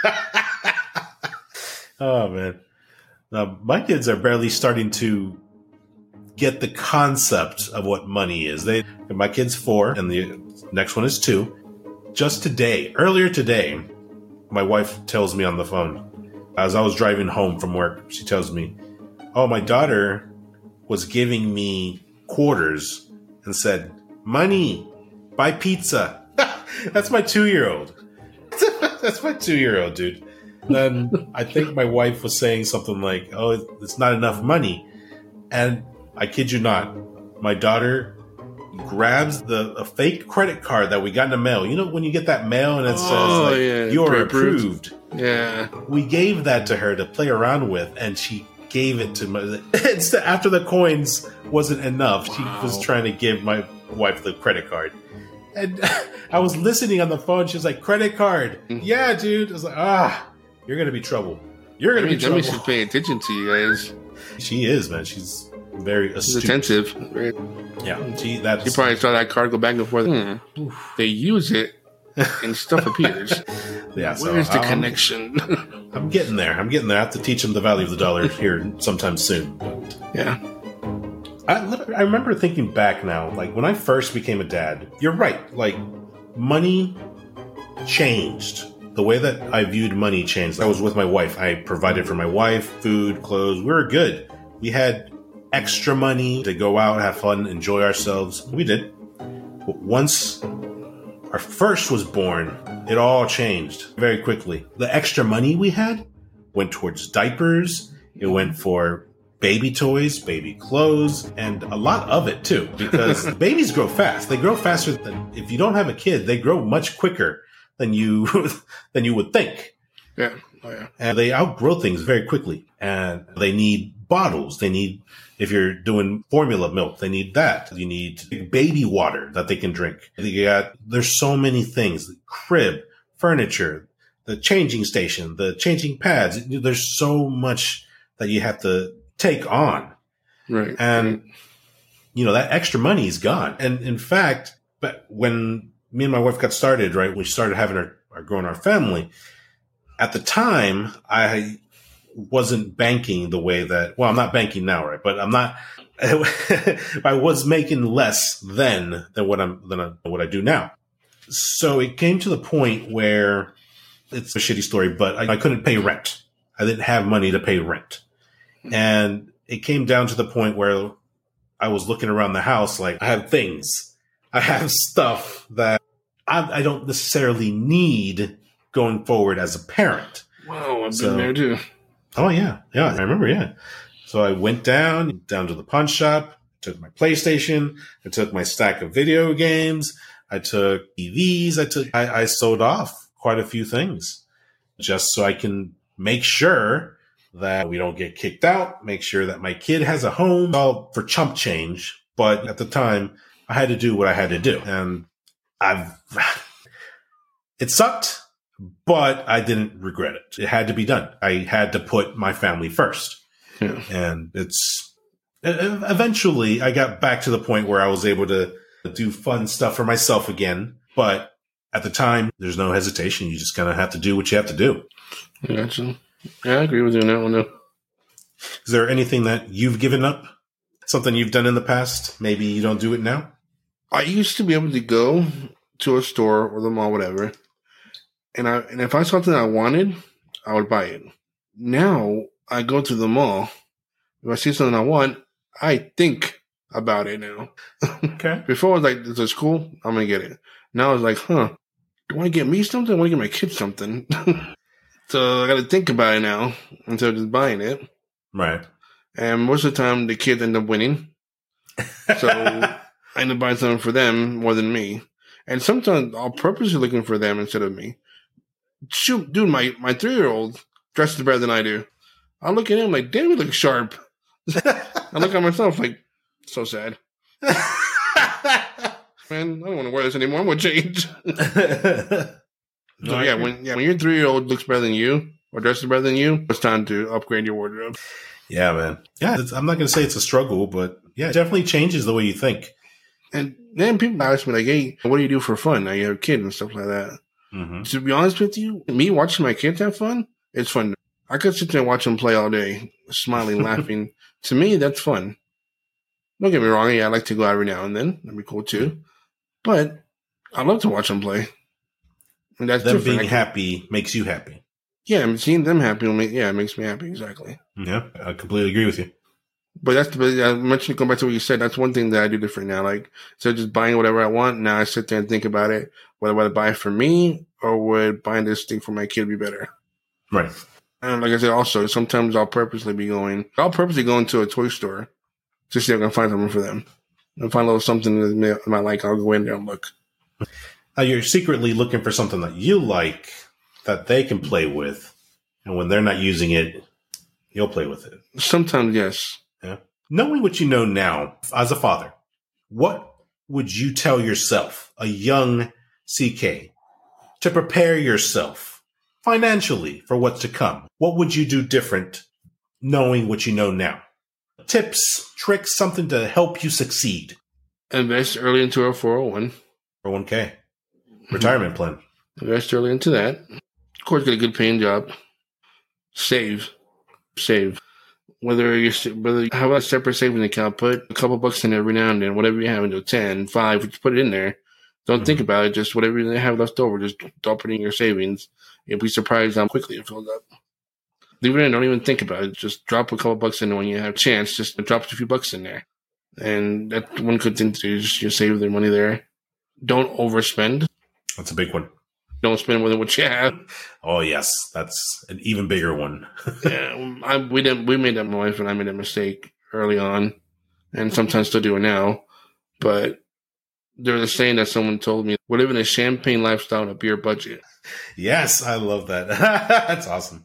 Oh man, my kids are barely starting to get the concept of what money is. My kid's 4, and the next one is 2. Just earlier today, my wife tells me on the phone, as I was driving home from work, she tells me, "Oh, my daughter was giving me quarters and said, 'Money, buy pizza.'" That's my 2-year-old. That's my 2-year-old, dude. Then I think my wife was saying something like, "Oh, it's not enough money." And I kid you not, my daughter grabs a fake credit card that we got in the mail. You know when you get that mail and it says, "You're approved." Yeah. We gave that to her to play around with, and she gave it to me. After the coins wasn't enough, she was trying to give my wife the credit card. And I was listening on the phone. She was like, "Credit card." Yeah, dude. I was like, you're going to be trouble. You're going to be trouble. That means she's paying attention to you guys. She is, man. She's very astute. She's attentive. Right? Yeah. She probably saw that card go back and forth. They use it and stuff appears. Yeah. Where's the connection? I'm getting there. I have to teach them the value of the dollar here sometime soon. Yeah. I remember thinking back now, like when I first became a dad, you're right. Like money changed. The way that I viewed money changed. I was with my wife. I provided for my wife, food, clothes. We were good. We had extra money to go out, have fun, enjoy ourselves. We did. But once our first was born, it all changed very quickly. The extra money we had went towards diapers. It went for baby toys, baby clothes, and a lot of it too, because babies grow fast. They grow faster than, if you don't have a kid, they grow much quicker than you would think. Yeah. Oh, yeah. And they outgrow things very quickly. And they need bottles. They need, if you're doing formula milk, they need that. You need baby water that they can drink. There's so many things. Crib, furniture, the changing station, the changing pads. There's so much that you have to take on. Right. And, that extra money is gone. And in fact, but when me and my wife got started, right, we started having growing our family. At the time, I wasn't banking the way that, well, I'm not banking now, right? But I'm not, I was making less than what I do now. So it came to the point where it's a shitty story, but I couldn't pay rent. I didn't have money to pay rent. And it came down to the point where I was looking around the house like I have things. I have stuff that I don't necessarily need going forward as a parent. Wow, I've been there too. Oh, yeah. Yeah, I remember, yeah. So I went down to the pawn shop, took my PlayStation, I took my stack of video games, I took TVs, I sold off quite a few things just so I can make sure that we don't get kicked out, make sure that my kid has a home, all for chump change. But at the time, I had to do what I had to do. And it sucked, but I didn't regret it. It had to be done. I had to put my family first. Yeah. And eventually I got back to the point where I was able to do fun stuff for myself again. But at the time, there's no hesitation. You just kind of have to do what you have to do. Gotcha. Yeah, I agree with you on that one, though. Is there anything that you've given up? Something you've done in the past? Maybe you don't do it now? I used to be able to go to a store or the mall, whatever, and if I saw something I wanted, I would buy it. Now, I go to the mall. If I see something I want, I think about it now. Okay. Before, I was like, this is cool. I'm going to get it. Now, it's like, do I want to get me something? I want to get my kid something. So, I got to think about it now instead of just buying it. Right. And most of the time, the kids end up winning. So, I end up buying something for them more than me. And sometimes I'll purposely looking for them instead of me. Shoot, dude, my 3-year-old dresses better than I do. I look at him like, damn, he looks sharp. I look at myself like, so sad. Man, I don't want to wear this anymore. I'm going to change. So, when your 3-year-old looks better than you or dresses better than you, it's time to upgrade your wardrobe. Yeah, man. Yeah, I'm not going to say it's a struggle, but yeah, it definitely changes the way you think. And then people ask me, like, hey, what do you do for fun? Now you have kids and stuff like that. Mm-hmm. To be honest with you, me watching my kids have fun, it's fun. I could sit there and watch them play all day, smiling, laughing. To me, that's fun. Don't get me wrong. Yeah, I like to go out every now and then. That'd be cool, too. But I love to watch them play. And that's them different. being happy makes you happy. Yeah, I'm seeing them happy. It makes me happy. Exactly. Yeah, I completely agree with you. But I mentioned, going back to what you said, that's one thing that I do different now. Like, instead of just buying whatever I want, now I sit there and think about it, whether I buy it for me or would buying this thing for my kid be better. Right. And like I said, also, sometimes I'll purposely go into a toy store to see if I can find something for them. If I find a little something that I might like, I'll go in there and look. Now, you're secretly looking for something that you like that they can play with. And when they're not using it, you'll play with it. Sometimes, yes. Yeah. Knowing what you know now as a father, what would you tell yourself, a young CK, to prepare yourself financially for what's to come? What would you do different knowing what you know now? Tips, tricks, something to help you succeed. Invest early into a 401. 401k. Retirement plan. Invest early into that. Of course, get a good paying job. Save. Whether you have a separate savings account, put a couple bucks in every now and then, whatever you have into 10, 5, just put it in there. Don't think about it. Just whatever you have left over, just drop it in your savings. You'll be surprised how quickly it fills up. Leave it in. Don't even think about it. Just drop a couple bucks in there when you have a chance. Just drop a few bucks in there. And that's one good thing to do. Just you save their money there. Don't overspend. That's a big one. Don't spend more than what you have. Oh, yes. That's an even bigger one. Yeah, we made that, my wife and I made that mistake early on, and sometimes still do it now. But there's a saying that someone told me, we're living a champagne lifestyle on a beer budget. Yes, I love that. That's awesome.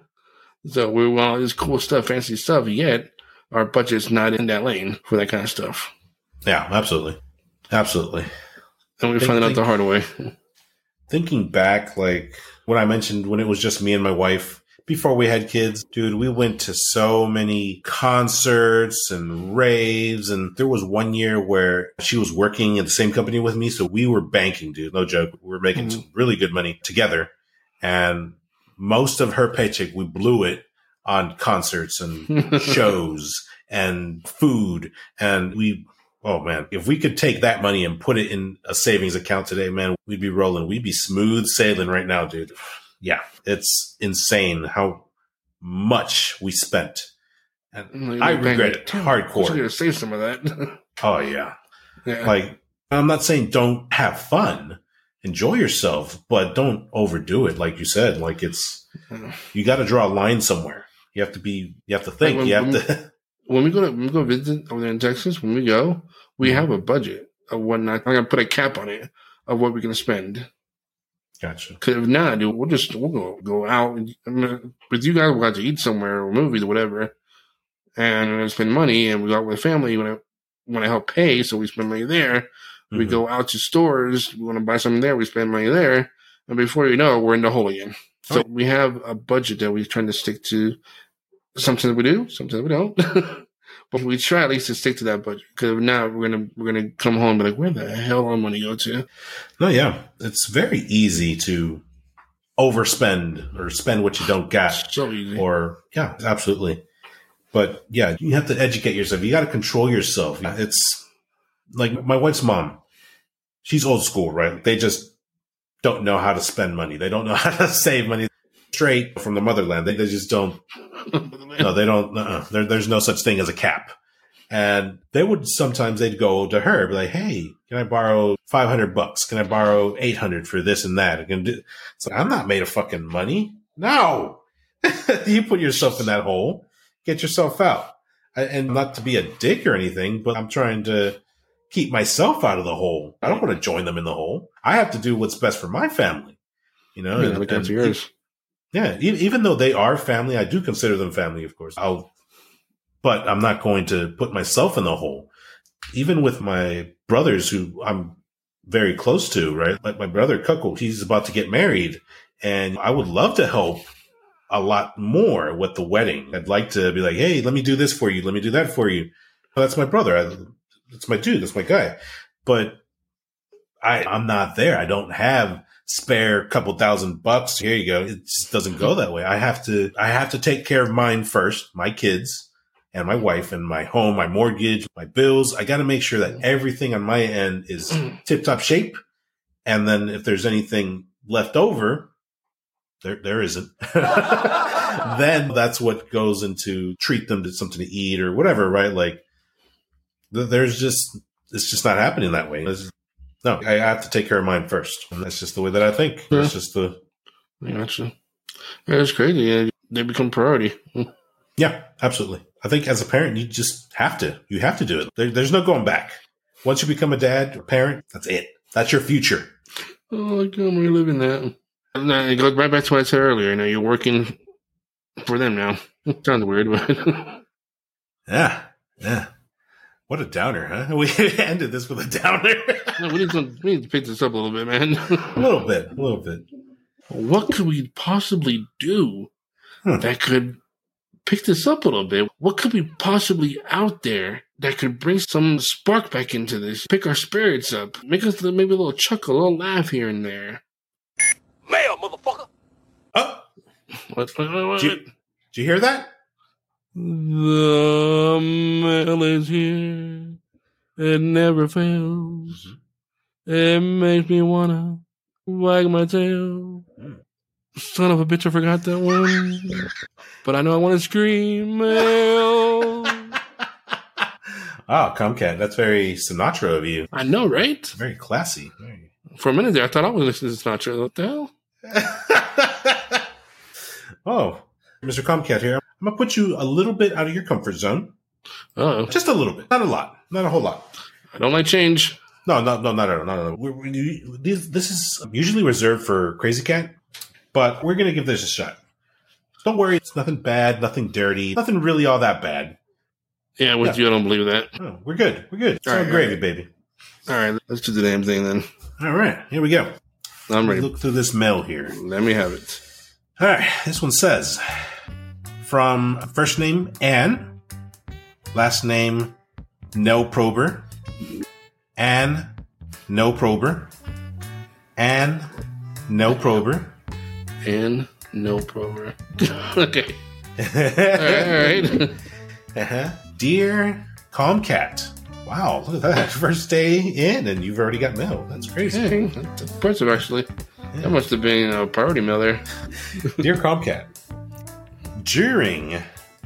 So we want all this cool stuff, fancy stuff, yet our budget's not in that lane for that kind of stuff. Yeah, absolutely. Absolutely. And we find out the hard way. Thinking back, like when I mentioned when it was just me and my wife, before we had kids, dude, we went to so many concerts and raves. And there was one year where she was working in the same company with me. So we were banking, dude. No joke. We were making some really good money together. And most of her paycheck, we blew it on concerts and shows and food. And oh man, if we could take that money and put it in a savings account today, man, we'd be rolling. We'd be smooth sailing right now, dude. Yeah, it's insane how much we spent And I regret it I'm hardcore. going to save some of that. Oh, yeah. Yeah. Like, I'm not saying don't have fun. Enjoy yourself, but don't overdo it. Like you said, like you got to draw a line somewhere. You have to think. When we go visit over there in Texas, when we go, we have a budget of whatnot. I'm going to put a cap on it of what we're going to spend. Gotcha. Because if not, dude, we'll go out. I mean, with you guys, we'll have to eat somewhere or movies or whatever. And we're going to spend money, and we go out with the family. We want to help pay, so we spend money there. We go out to stores. We want to buy something there. We spend money there. And before you know it, we're in the hole again. So we have a budget that we're trying to stick to. Sometimes we do, sometimes we don't. But we try at least to stick to that budget. Because if not, we're gonna come home and be like, where the hell am I going to go to? No, yeah. It's very easy to overspend or spend what you don't got. So easy. Or, yeah, absolutely. But, yeah, you have to educate yourself. You got to control yourself. It's like my wife's mom. She's old school, right? They just don't know how to spend money. They don't know how to save money. Straight from the motherland. They just don't. No, they don't. There's no such thing as a cap. And they'd go to her, be like, hey, can I borrow $500? Can I borrow $800 for this and that? It's like, I'm not made of fucking money. No. You put yourself in that hole. Get yourself out. And not to be a dick or anything, but I'm trying to keep myself out of the hole. I don't want to join them in the hole. I have to do what's best for my family. You know? Yeah, look after yours. Yeah, even though they are family, I do consider them family, of course. But I'm not going to put myself in the hole. Even with my brothers, who I'm very close to, right? Like my brother, Cuckle, he's about to get married. And I would love to help a lot more with the wedding. I'd like to be like, hey, let me do this for you. Let me do that for you. Well, that's my brother. That's my dude. That's my guy. But I'm not there. I don't have spare couple $1,000. Here you go. It just doesn't go that way. I have to take care of mine first, my kids and my wife and my home, my mortgage, my bills. I got to make sure that everything on my end is tip top shape. And then if there's anything left over, there isn't. Then that's what goes into treat them to something to eat or whatever, right? Like it's just not happening that way. No, I have to take care of mine first. And that's just the way that I think. Yeah. That's just the... Gotcha. Yeah, it's crazy. Yeah, they become priority. Yeah, absolutely. I think as a parent, you just have to. You have to do it. There's no going back. Once you become a dad or parent, that's it. That's your future. Oh, I'm reliving that. And it goes right back to what I said earlier. You know, you're working for them now. It sounds weird, but... Yeah. What a downer, huh? We ended this with a downer. No, we need to pick this up a little bit, man. A little bit. What could we possibly do that could pick this up a little bit? What could be possibly out there that could bring some spark back into this, pick our spirits up, make us maybe a little chuckle, a little laugh here and there? Mail, motherfucker! Oh! What? Did you hear that? The mail is here. It never fails. It makes me wanna wag my tail. Son of a bitch, I forgot that one. But I know I want to scream mail. Oh, Comcat, that's very Sinatra of you. I know, right? Very classy. For a minute there, I thought I was listening to Sinatra. What the hell? Oh, Mr. Comcat here. I'm going to put you a little bit out of your comfort zone. Uh-oh. Just a little bit. Not a lot. Not a whole lot. I don't like change. No, not at all. This is usually reserved for Crazy Cat, but we're going to give this a shot. Don't worry. It's nothing bad, nothing dirty, nothing really all that bad. Yeah, with you, I don't believe that. Oh, we're good. It's all gravy, baby. All right, let's do the damn thing then. All right, here we go. I'm ready. Look through this mail here. Let me have it. All right, this one says, from first name Ann, last name No Prober, Ann No Prober, Ann No Prober, and no prober. Okay. All right. Uh-huh. Dear Comcat. Wow, look at that. First day in, and you've already got mail. That's crazy. Hey, that's impressive, actually. Yeah. That must have been a priority mail there. Dear Comcat, during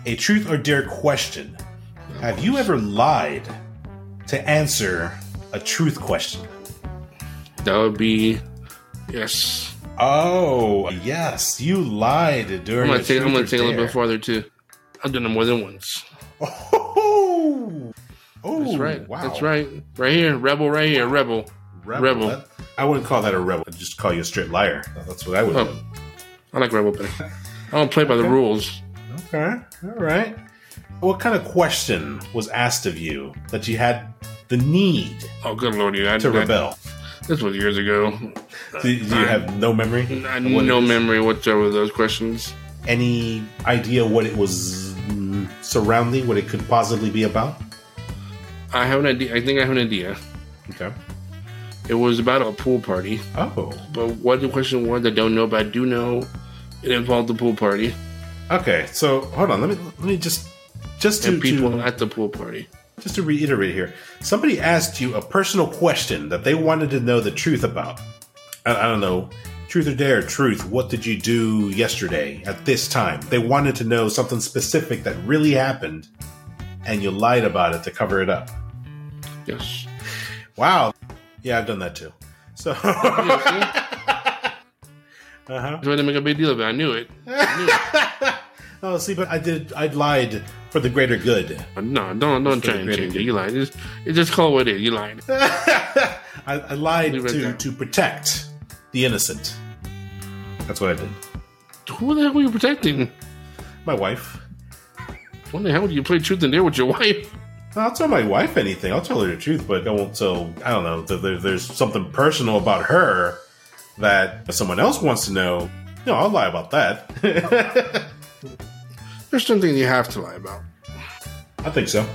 A truth or dare question. Have you ever lied to answer a truth question? That would be yes. Oh, yes. You lied during I'm gonna take a little dare. bit farther too. I've done it more than once. Oh, That's right. Wow. That's right. Right here, rebel. Right here, rebel. Rebel. I wouldn't call that a rebel. I'd just call you a straight liar. That's what I would do. I like rebel better. I don't play by the rules. Okay. All right. What kind of question was asked of you that you had the need Oh, good lord, you! to rebel? This was years ago. Do you have no memory? I had no memory whatsoever of those questions. Any idea what it was surrounding, what it could possibly be about? I have an idea. I think I have an idea. Okay. It was about a pool party. Oh. But what the question was, I don't know, but I do know it involved the pool party. Okay, so hold on. Let me just And people to at the pool party. just to reiterate here. Somebody asked you a personal question that they wanted to know the truth about. I don't know, truth or dare, truth. What did you do yesterday at this time? They wanted to know something specific that really happened, and you lied about it to cover it up. Yes. Wow. Yeah, I've done that too. So. Uh-huh. So I didn't make a big deal of it. I knew it. Oh, see, but I lied for the greater good. No, don't try and change it. You lied. Just call it what it is. You lied. I lied to protect the innocent. That's what I did. Who the hell were you protecting? My wife. When the hell did you play truth and dare with your wife? I'll tell my wife anything. I'll tell her the truth, but I won't tell. I don't know. There's something personal about her that if someone else wants to know, no, I'll lie about that. There's something you have to lie about. I think so.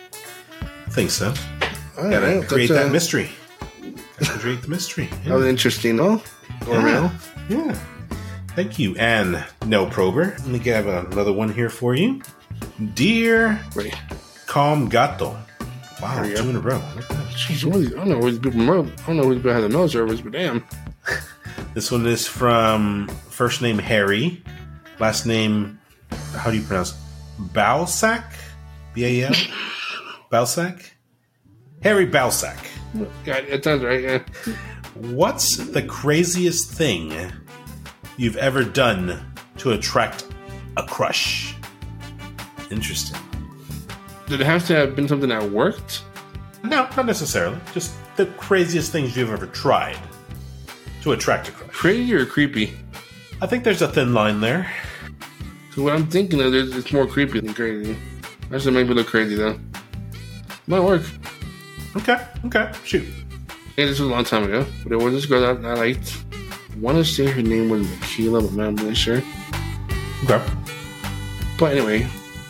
Gotta right, create that mystery. Gotta create the mystery. Yeah. That was interesting, though. Yeah. Thank you, Ann No Prober. Let me grab another one here for you. Dear Calm Gato. Wow, 2 in a row. Jeez, I don't know who's people have the mail service, but damn. This one is from first name Harry, last name, how do you pronounce it? Balsack? B-A-L? Balsack? Harry Balsack. Yeah, it sounds right, yeah. What's the craziest thing you've ever done to attract a crush? Interesting. Did it have to have been something that worked? No, not necessarily. Just the craziest things you've ever tried to attract a crush. Crazy or creepy? I think there's a thin line there. So what I'm thinking of is it's more creepy than crazy. That should make me look crazy, though. Might work. Okay, shoot. Yeah, this was a long time ago, but it was this girl that I liked. I want to say her name was Makila, but I'm not really sure. Okay. But anyway,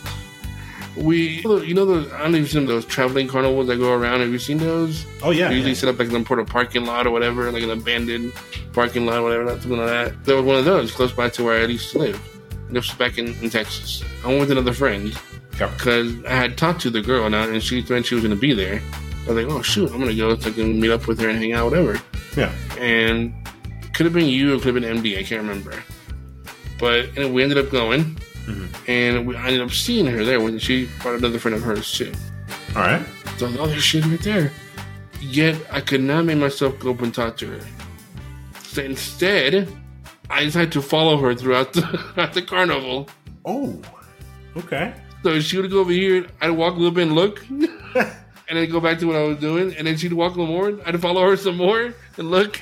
you know those, I don't know if you've seen those traveling carnivals that go around. Have you seen those? Oh, yeah. They usually set up like in a parking lot or whatever, like an abandoned parking lot or whatever, something like that. There was one of those close by to where I used to live. And this was back in Texas. I went with another friend because I had talked to the girl now, and she thought she was going to be there. I was like, oh, shoot, I'm going to go so I can meet up with her and hang out, whatever. Yeah. And could have been you or could have been MD. I can't remember. But anyway, we ended up going. And I ended up seeing her there when she brought another friend of hers too. All right. So oh, there's shit right there. Yet I could not make myself go up and talk to her. So instead, I decided to follow her throughout the carnival. Oh, okay. So she would go over here, I'd walk a little bit and look, and then go back to what I was doing, and then she'd walk a little more, I'd follow her some more and look.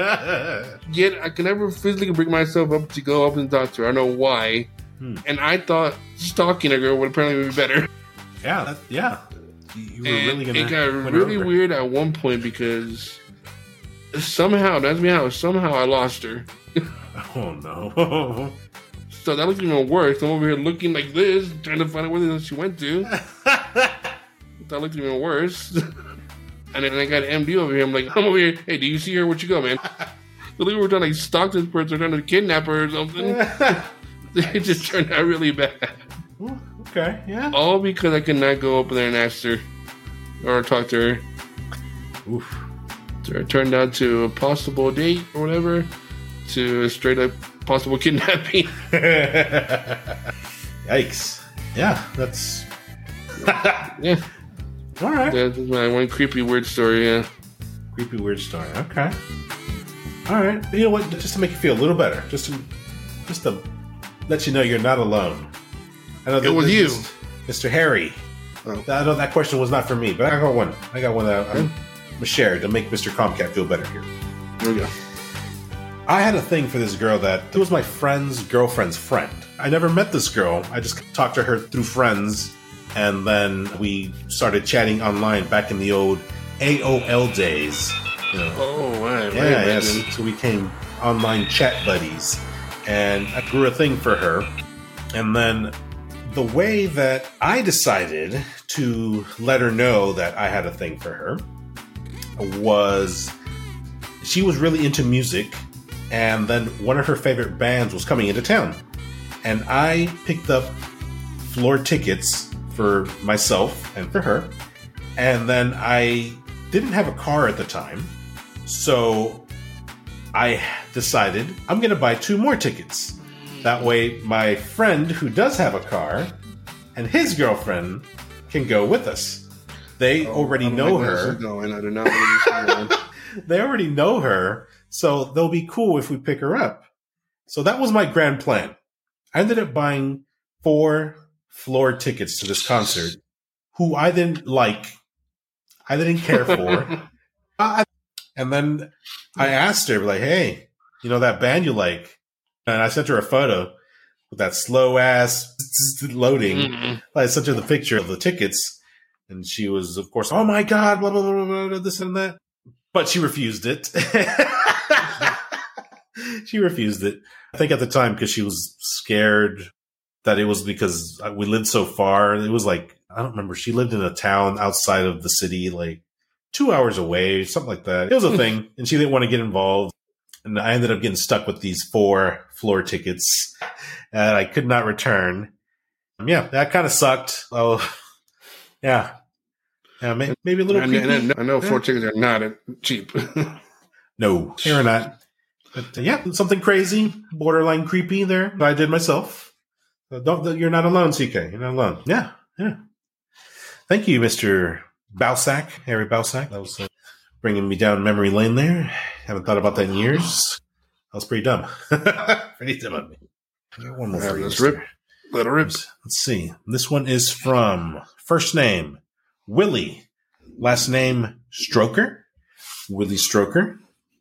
Yet I could never physically bring myself up to go up and talk to her. I don't know why. And I thought stalking a girl would apparently be better. Yeah, You were really gonna. It got really weird at one point because somehow I lost her. Oh no! So that looked even worse. I'm over here looking like this, trying to find out where she went to. That looked even worse. And then I got MD over here. I'm over here. Hey, do you see her? Where'd you go, man? So we were trying to stalk this person, trying to kidnap her or something. It just turned out really bad. Ooh, okay, yeah. All because I could not go up there and ask her or talk to her. Oof. So it turned out to a possible date or whatever to a straight up possible kidnapping. Yikes. Yeah, that's Yeah. all right. That's my one creepy weird story, yeah. Creepy weird story. Okay. All right. You know what? Just to make you feel a little better, just to let you know you're not alone. I know It was you. Mr. Harry. Oh. I know that question was not for me, but I got one. I got one that I'm gonna share to make Mr. Comcat feel better here. There we go. I had a thing for this girl that it was my friend's girlfriend's friend. I never met this girl. I just talked to her through friends, and then we started chatting online back in the old AOL days. You know. Oh, wow. Yeah, yes. So we became online chat buddies, and I grew a thing for her. And then the way that I decided to let her know that I had a thing for her was she was really into music, and then one of her favorite bands was coming into town. And I picked up floor tickets for myself and for her. And then I didn't have a car at the time, so I decided I'm going to buy 2 more tickets. That way my friend who does have a car and his girlfriend can go with us. They already know her. Going. I do not know where this is going. They already know her, so they'll be cool if we pick her up. So that was my grand plan. I ended up buying 4 floor tickets to this concert, who I didn't like. I didn't care for. And then I asked her, like, hey, you know that band you like? And I sent her a photo with that slow ass loading. Mm-mm. I sent her the picture of the tickets. And she was, of course, oh my God, blah, blah, blah, blah, blah, this and that. But she refused it. She refused it. I think at the time because she was scared that it was because we lived so far. It was like, I don't remember. She lived in a town outside of the city, like 2 hours away, something like that. It was a thing, and she didn't want to get involved. And I ended up getting stuck with these 4 floor tickets that I could not return. Yeah, that kind of sucked. Oh, yeah. Yeah, maybe a little creepy. I know 4 tickets are not cheap. No, they're not. But yeah, something crazy, borderline creepy there that I did myself. You're not alone, CK. You're not alone. Yeah, yeah. Thank you, Mr. Balsack, Harry Balsack. That was bringing me down memory lane there. Haven't thought about that in years. That was pretty dumb. Pretty dumb of me. I got one more for you. Let's rip. Little rips. Let's see. This one is from first name Willie, last name Stroker. Willie Stroker.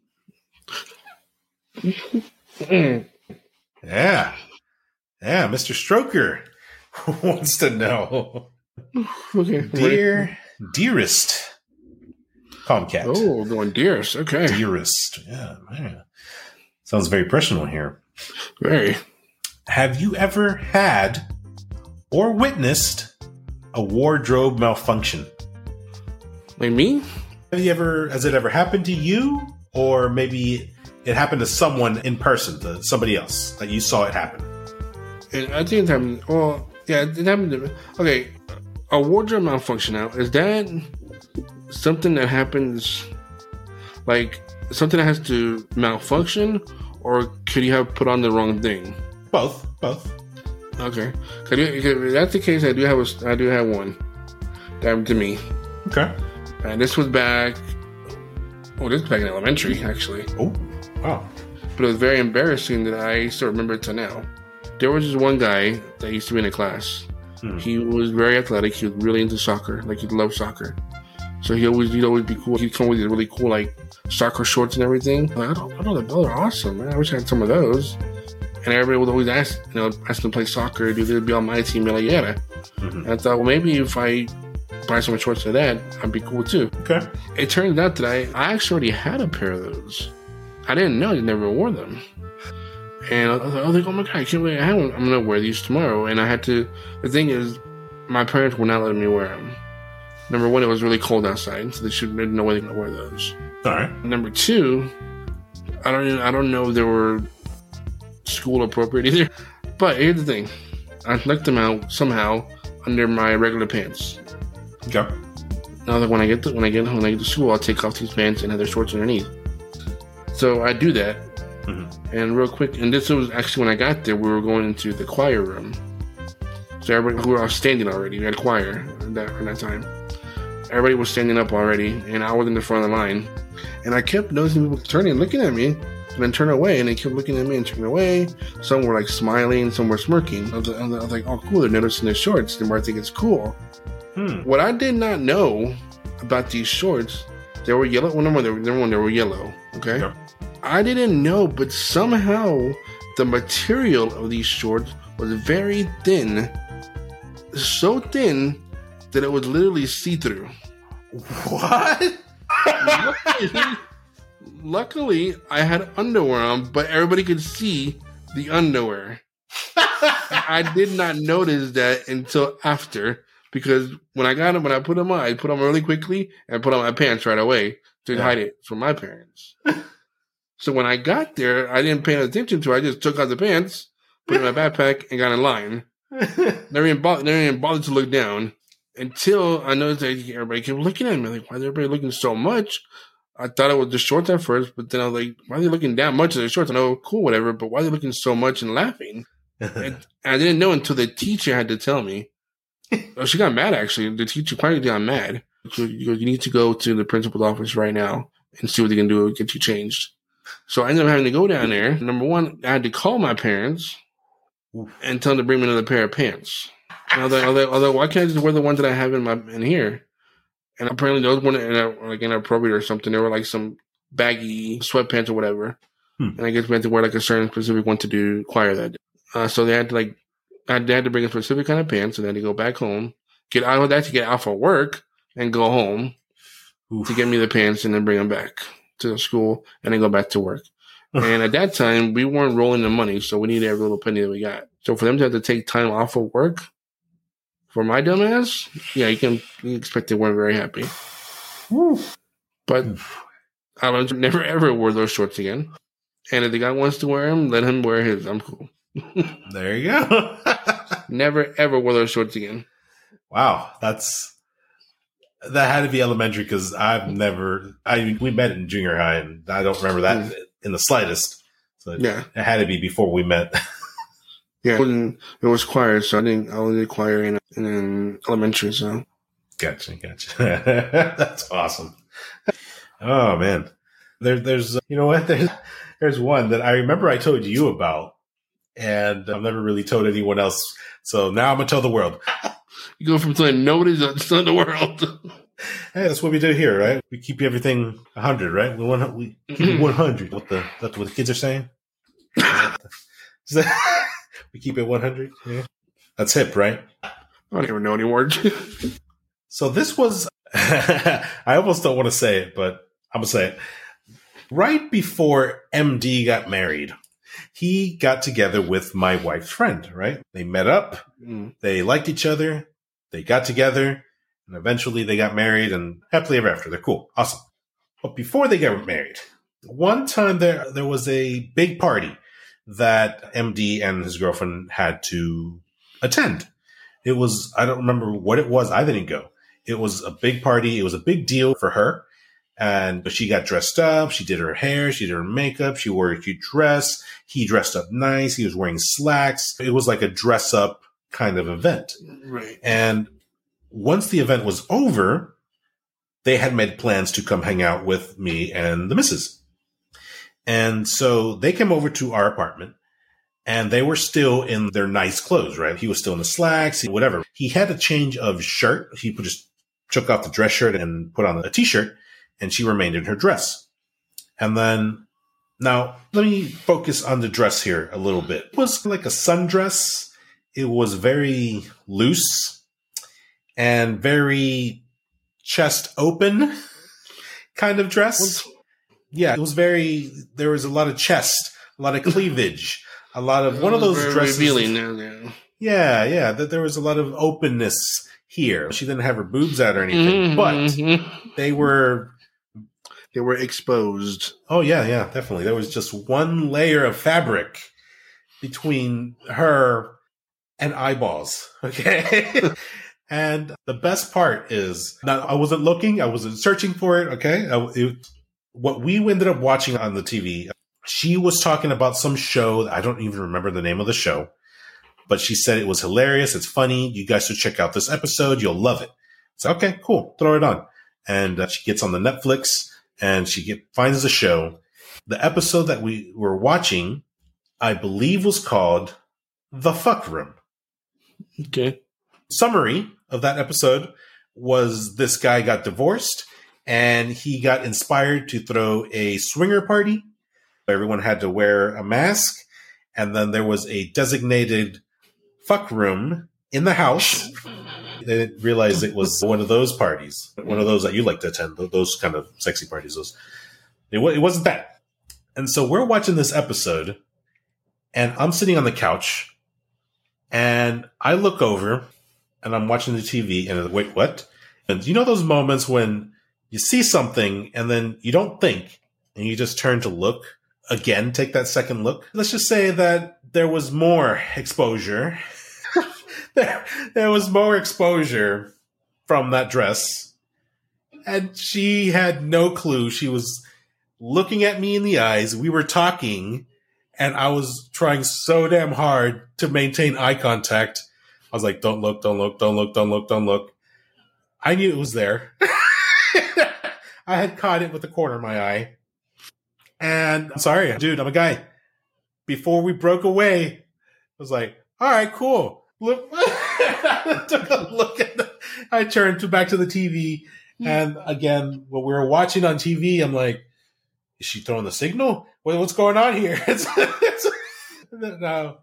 Yeah. Yeah, Mr. Stroker wants to know. Okay. Dearest Comcat. Oh, going dearest. Okay. Dearest. Yeah, man. Sounds very personal here. Very. Have you ever had or witnessed a wardrobe malfunction? Like me? Has it ever happened to you? Or maybe it happened to someone in person, to somebody else, that you saw it happen? I think it happened. Well, yeah, it happened to me. Okay, a wardrobe malfunction now, is that something that happens, like something that has to malfunction, or could you have put on the wrong thing? Both. Okay, if that's the case, I do have one that happened to me. Okay. And this was back. Oh, this was back in elementary, actually. Oh, wow. But it was very embarrassing that I still remember it till now. There was this one guy that used to be in a class. He was very athletic. He was really into soccer. Like, he loved soccer. So he'd always be cool. He'd come with these really cool, like, soccer shorts and everything. Like, I know those are awesome, man. I wish I had some of those. And everybody would always ask him to play soccer. Do they be on my team? Be like, yeah. And I thought, well, maybe if I buy some shorts of that, I'd be cool too. Okay. It turned out that I actually already had a pair of those. I didn't know. I never wore them. And I was like, oh my God, I can't wait. I'm going to wear these tomorrow. And I had to, the thing is, my parents would not let me wear them. Number one, it was really cold outside, so they didn't know why they were going to wear those. All right. Number two, I don't know if they were school appropriate either. But here's the thing. I snuck them out somehow under my regular pants. Okay. Now that when I get to school, I'll take off these pants and have their shorts underneath. So I do that. And real quick, and this was actually when I got there, we were going into the choir room. So everybody, who was standing already, we had choir at that time. Everybody was standing up already, and I was in the front of the line. And I kept noticing people turning and looking at me, and then turn away, and they kept looking at me and turning away. Some were like smiling, some were smirking. I was like, oh, cool, they're noticing the shorts. The more I think it's cool. What I did not know about these shorts, they were yellow. Well, number one, they were yellow. Okay, yep. I didn't know, but somehow the material of these shorts was very thin, so thin that it was literally see-through. What? Luckily, I had underwear on, but everybody could see the underwear. I did not notice that until after, because when I got them, when I put them on, I put them really quickly and put on my pants right away to hide it from my parents. So when I got there, I didn't pay attention to it. I just took out the pants, put it in my backpack, and got in line. Never even bothered to look down until I noticed that everybody kept looking at me. Like, why is everybody looking so much? I thought it was the shorts at first, but then I was like, why are they looking that much at the shorts? I know, cool, whatever, but why are they looking so much and laughing? And I didn't know until the teacher had to tell me. She got mad, actually. The teacher finally got mad. She goes, you need to go to the principal's office right now and see what they can do to get you changed. So I ended up having to go down there. Number one, I had to call my parents and tell them to bring me another pair of pants. And I was like, why can't I just wear the ones that I have in here? And apparently those weren't inappropriate or something. They were like some baggy sweatpants or whatever. And I guess we had to wear like a certain specific one to do choir that day. So they had to to bring a specific kind of pants, and then to go back home, get out for work and go home to get me the pants and then bring them back to the school and then go back to work. And at that time, we weren't rolling the money, so we needed every little penny that we got. So for them to have to take time off of work for my dumb ass, yeah, you can expect they weren't very happy. But I never ever wore those shorts again. And if the guy wants to wear them, let him wear his. I'm cool. There you go. Never ever wore those shorts again. Wow, that had to be elementary because we met in junior high and I don't remember that in the slightest. So it had to be before we met. Yeah, it was choir, so I only did choir in elementary. So gotcha. That's awesome. Oh man, there's you know what there's one that I remember I told you about, and I've never really told anyone else. So now I'm gonna tell the world. You go from telling nobody to telling the world. Hey, that's what we do here, right? We keep everything 100, right? We keep it 100. That's what the kids are saying. We keep it 100. Yeah, that's hip, right? I don't even know any words. So this was. I almost don't want to say it, but I'm gonna say it. Right before MD got married, he got together with my wife's friend. Right? They met up. They liked each other. They got together. And eventually they got married and happily ever after. They're cool. Awesome. But before they got married, one time there was a big party that MD and his girlfriend had to attend. It was, I don't remember what it was. I didn't go. It was a big party. It was a big deal for her. And she got dressed up. She did her hair. She did her makeup. She wore a cute dress. He dressed up nice. He was wearing slacks. It was like a dress up kind of event. Right. And once the event was over, they had made plans to come hang out with me and the missus. And so they came over to our apartment and they were still in their nice clothes, right? He was still in the slacks, whatever. He had a change of shirt. He just took off the dress shirt and put on a t-shirt, and she remained in her dress. And then, now let me focus on the dress here a little bit. It was like a sundress. It was very loose and very chest open kind of dress. Yeah, it was there was a lot of chest, a lot of cleavage, a lot of one of those dresses. Revealing now. Yeah, that there was a lot of openness here. She didn't have her boobs out or anything, but they were exposed. Oh yeah, definitely. There was just one layer of fabric between her and eyeballs. Okay. And the best part is, now I wasn't looking, I wasn't searching for it. Okay. What we ended up watching on the TV, she was talking about some show. I don't even remember the name of the show, but she said it was hilarious. It's funny. You guys should check out this episode. You'll love it. So, okay, cool. Throw it on. And she gets on the Netflix and finds the show. The episode that we were watching, I believe, was called The Fuck Room. Okay. Summary of that episode was this guy got divorced and he got inspired to throw a swinger party. Everyone had to wear a mask. And then there was a designated fuck room in the house. They didn't realize it was one of those parties, one of those that you like to attend, those kind of sexy parties. It wasn't that. And so we're watching this episode, and I'm sitting on the couch, and I look over, and I'm watching the TV, and I'm like, wait, what? And you know those moments when you see something, and then you don't think, and you just turn to look again, take that second look? Let's just say that there was more exposure. There was more exposure from that dress. And she had no clue. She was looking at me in the eyes. We were talking, and I was trying so damn hard to maintain eye contact. I was like, don't look, don't look, don't look, don't look, don't look. I knew it was there. I had caught it with the corner of my eye. And I'm sorry, dude, I'm a guy. Before we broke away, I was like, all right, cool. Look, I took a look at I turned back to the TV, and again, what we were watching on TV, I'm like, is she throwing the signal? What's going on here? No.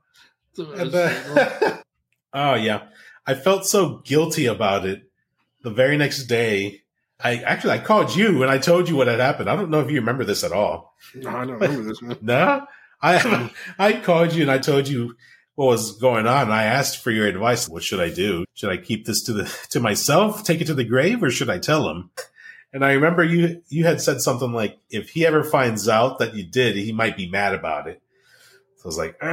Oh yeah, I felt so guilty about it. The very next day, I called you and I told you what had happened. I don't know if you remember this at all. No, I don't remember this, man. No, I called you and I told you what was going on. I asked for your advice. What should I do? Should I keep this to myself, take it to the grave, or should I tell him? And I remember you had said something like, if he ever finds out that you did, he might be mad about it. So I was like,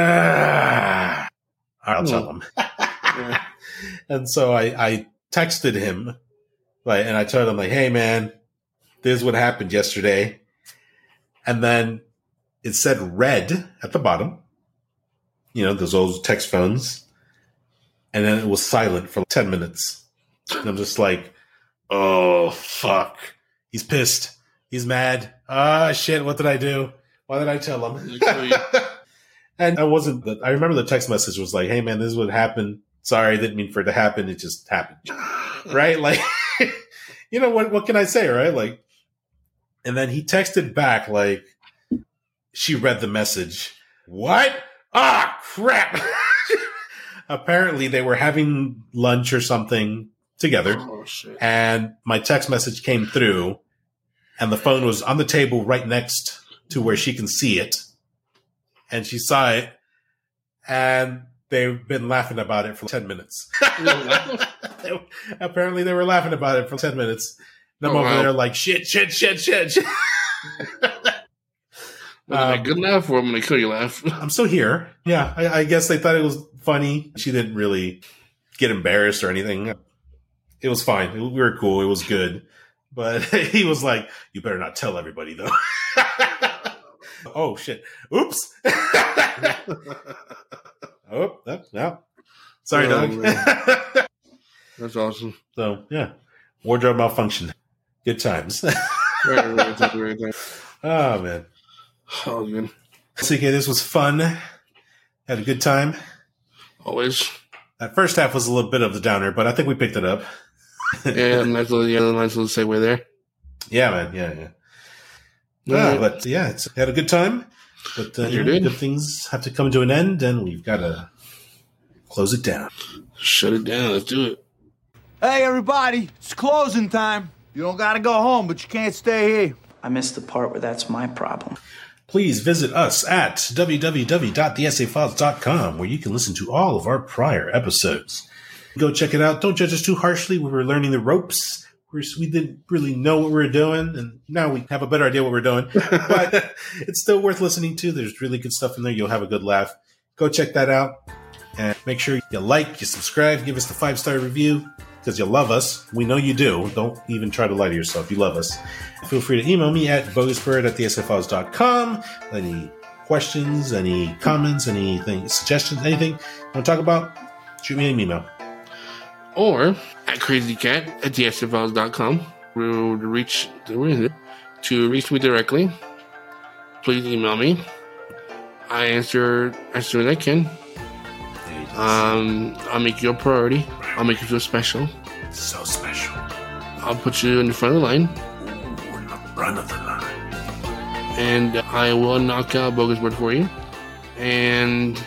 I'll tell him. And so I texted him, and I told him, like, hey man, this is what happened yesterday. And then it said read at the bottom. You know, there's those text phones. And then it was silent for 10 minutes. And I'm just like, oh, fuck. He's pissed. He's mad. Ah, shit, what did I do? Why did I tell him? And I remember the text message was like, hey, man, this is what happened. Sorry, I didn't mean for it to happen. It just happened. Right? Like, you know, what can I say, right? Like, and then he texted back, like, she read the message. What? Ah, crap. Apparently they were having lunch or something together. Oh, shit. And my text message came through and the phone was on the table right next to where she can see it. And she saw it and they've been laughing about it for 10 minutes. Apparently they were laughing about it for 10 minutes. And I'm over there like, shit. Was it a good laugh or I'm going to kill you laugh? I'm still here. Yeah, I guess they thought it was funny. She didn't really get embarrassed or anything. It was fine. We were cool. It was good. But he was like, you better not tell everybody, though. Oh, shit. Oops. Oh, no. Sorry, Doug. That's awesome. So, yeah. Wardrobe malfunction. Good times. Right. Oh, man. Oh, man. CK, this was fun. Had a good time. Always. That first half was a little bit of the downer, but I think we picked it up. Yeah, nice little segue there. Yeah, man. Yeah. But yeah, had a good time. But good things have to come to an end, and we've got to close it down. Shut it down. Let's do it. Hey, everybody. It's closing time. You don't got to go home, but you can't stay here. I missed the part where that's my problem. Please visit us at www.theessayfiles.com, where you can listen to all of our prior episodes. Go check it out. Don't judge us too harshly. We were learning the ropes. We didn't really know what we were doing, and now we have a better idea what we're doing. But it's still worth listening to. There's really good stuff in there. You'll have a good laugh. Go check that out. And make sure you like, you subscribe, give us the 5-star review, because you love us. We know you do. Don't even try to lie to yourself. You love us. Feel free to email me at bogusbird@theessayfiles.com. Any questions, any comments, anything, suggestions, anything you want to talk about, shoot me an email. Or at crazycat@thesfiles.com. To reach me directly, please email me. I answer as soon as I can. I'll make you a priority. I'll make you feel special. So special. I'll put you in the front of the line. Ooh, in the front of the line. And I will knock out Bogus Bird for you. And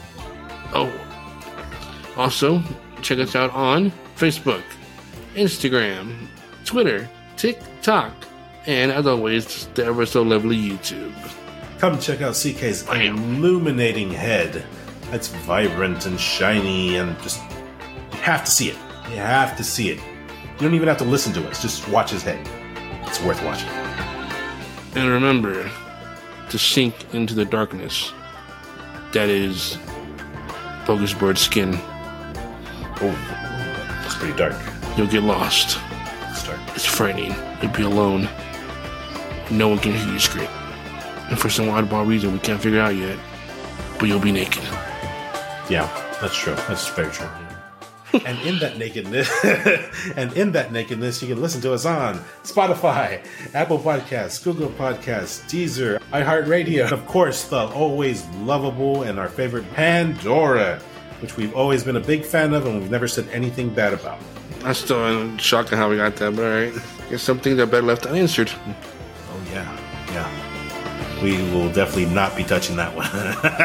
also check us out on Facebook, Instagram, Twitter, TikTok, and as always, the ever so lovely YouTube. Come check out CK's illuminating head. It's vibrant and shiny, and just you have to see it. You have to see it. You don't even have to listen to it. Just watch his head. It's worth watching. And remember to sink into the darkness that is Bogus Bird's skin. Oh, that's pretty dark. You'll get lost. It's dark. It's frightening. You'll be alone. No one can hear you scream. And for some oddball reason we can't figure out yet, but you'll be naked. Yeah, that's true. That's very true. And in that nakedness, you can listen to us on Spotify, Apple Podcasts, Google Podcasts, Deezer, iHeartRadio, of course, the always lovable and our favorite Pandora, which we've always been a big fan of and we've never said anything bad about. I'm still shocked at how we got that, but alright. Guess some things are better left unanswered. Oh, yeah. We will definitely not be touching that one.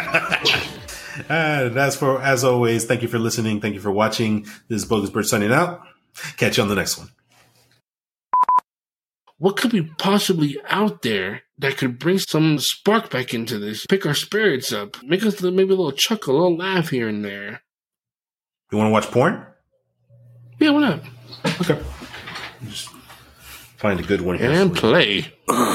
And as always, thank you for listening. Thank you for watching. This is Bogus Bird signing out. Catch you on the next one. What could be possibly out there that could bring some spark back into this? Pick our spirits up. Make us maybe a little chuckle, a little laugh here and there. You want to watch porn? Yeah, why not? Okay. Just find a good one here. And play.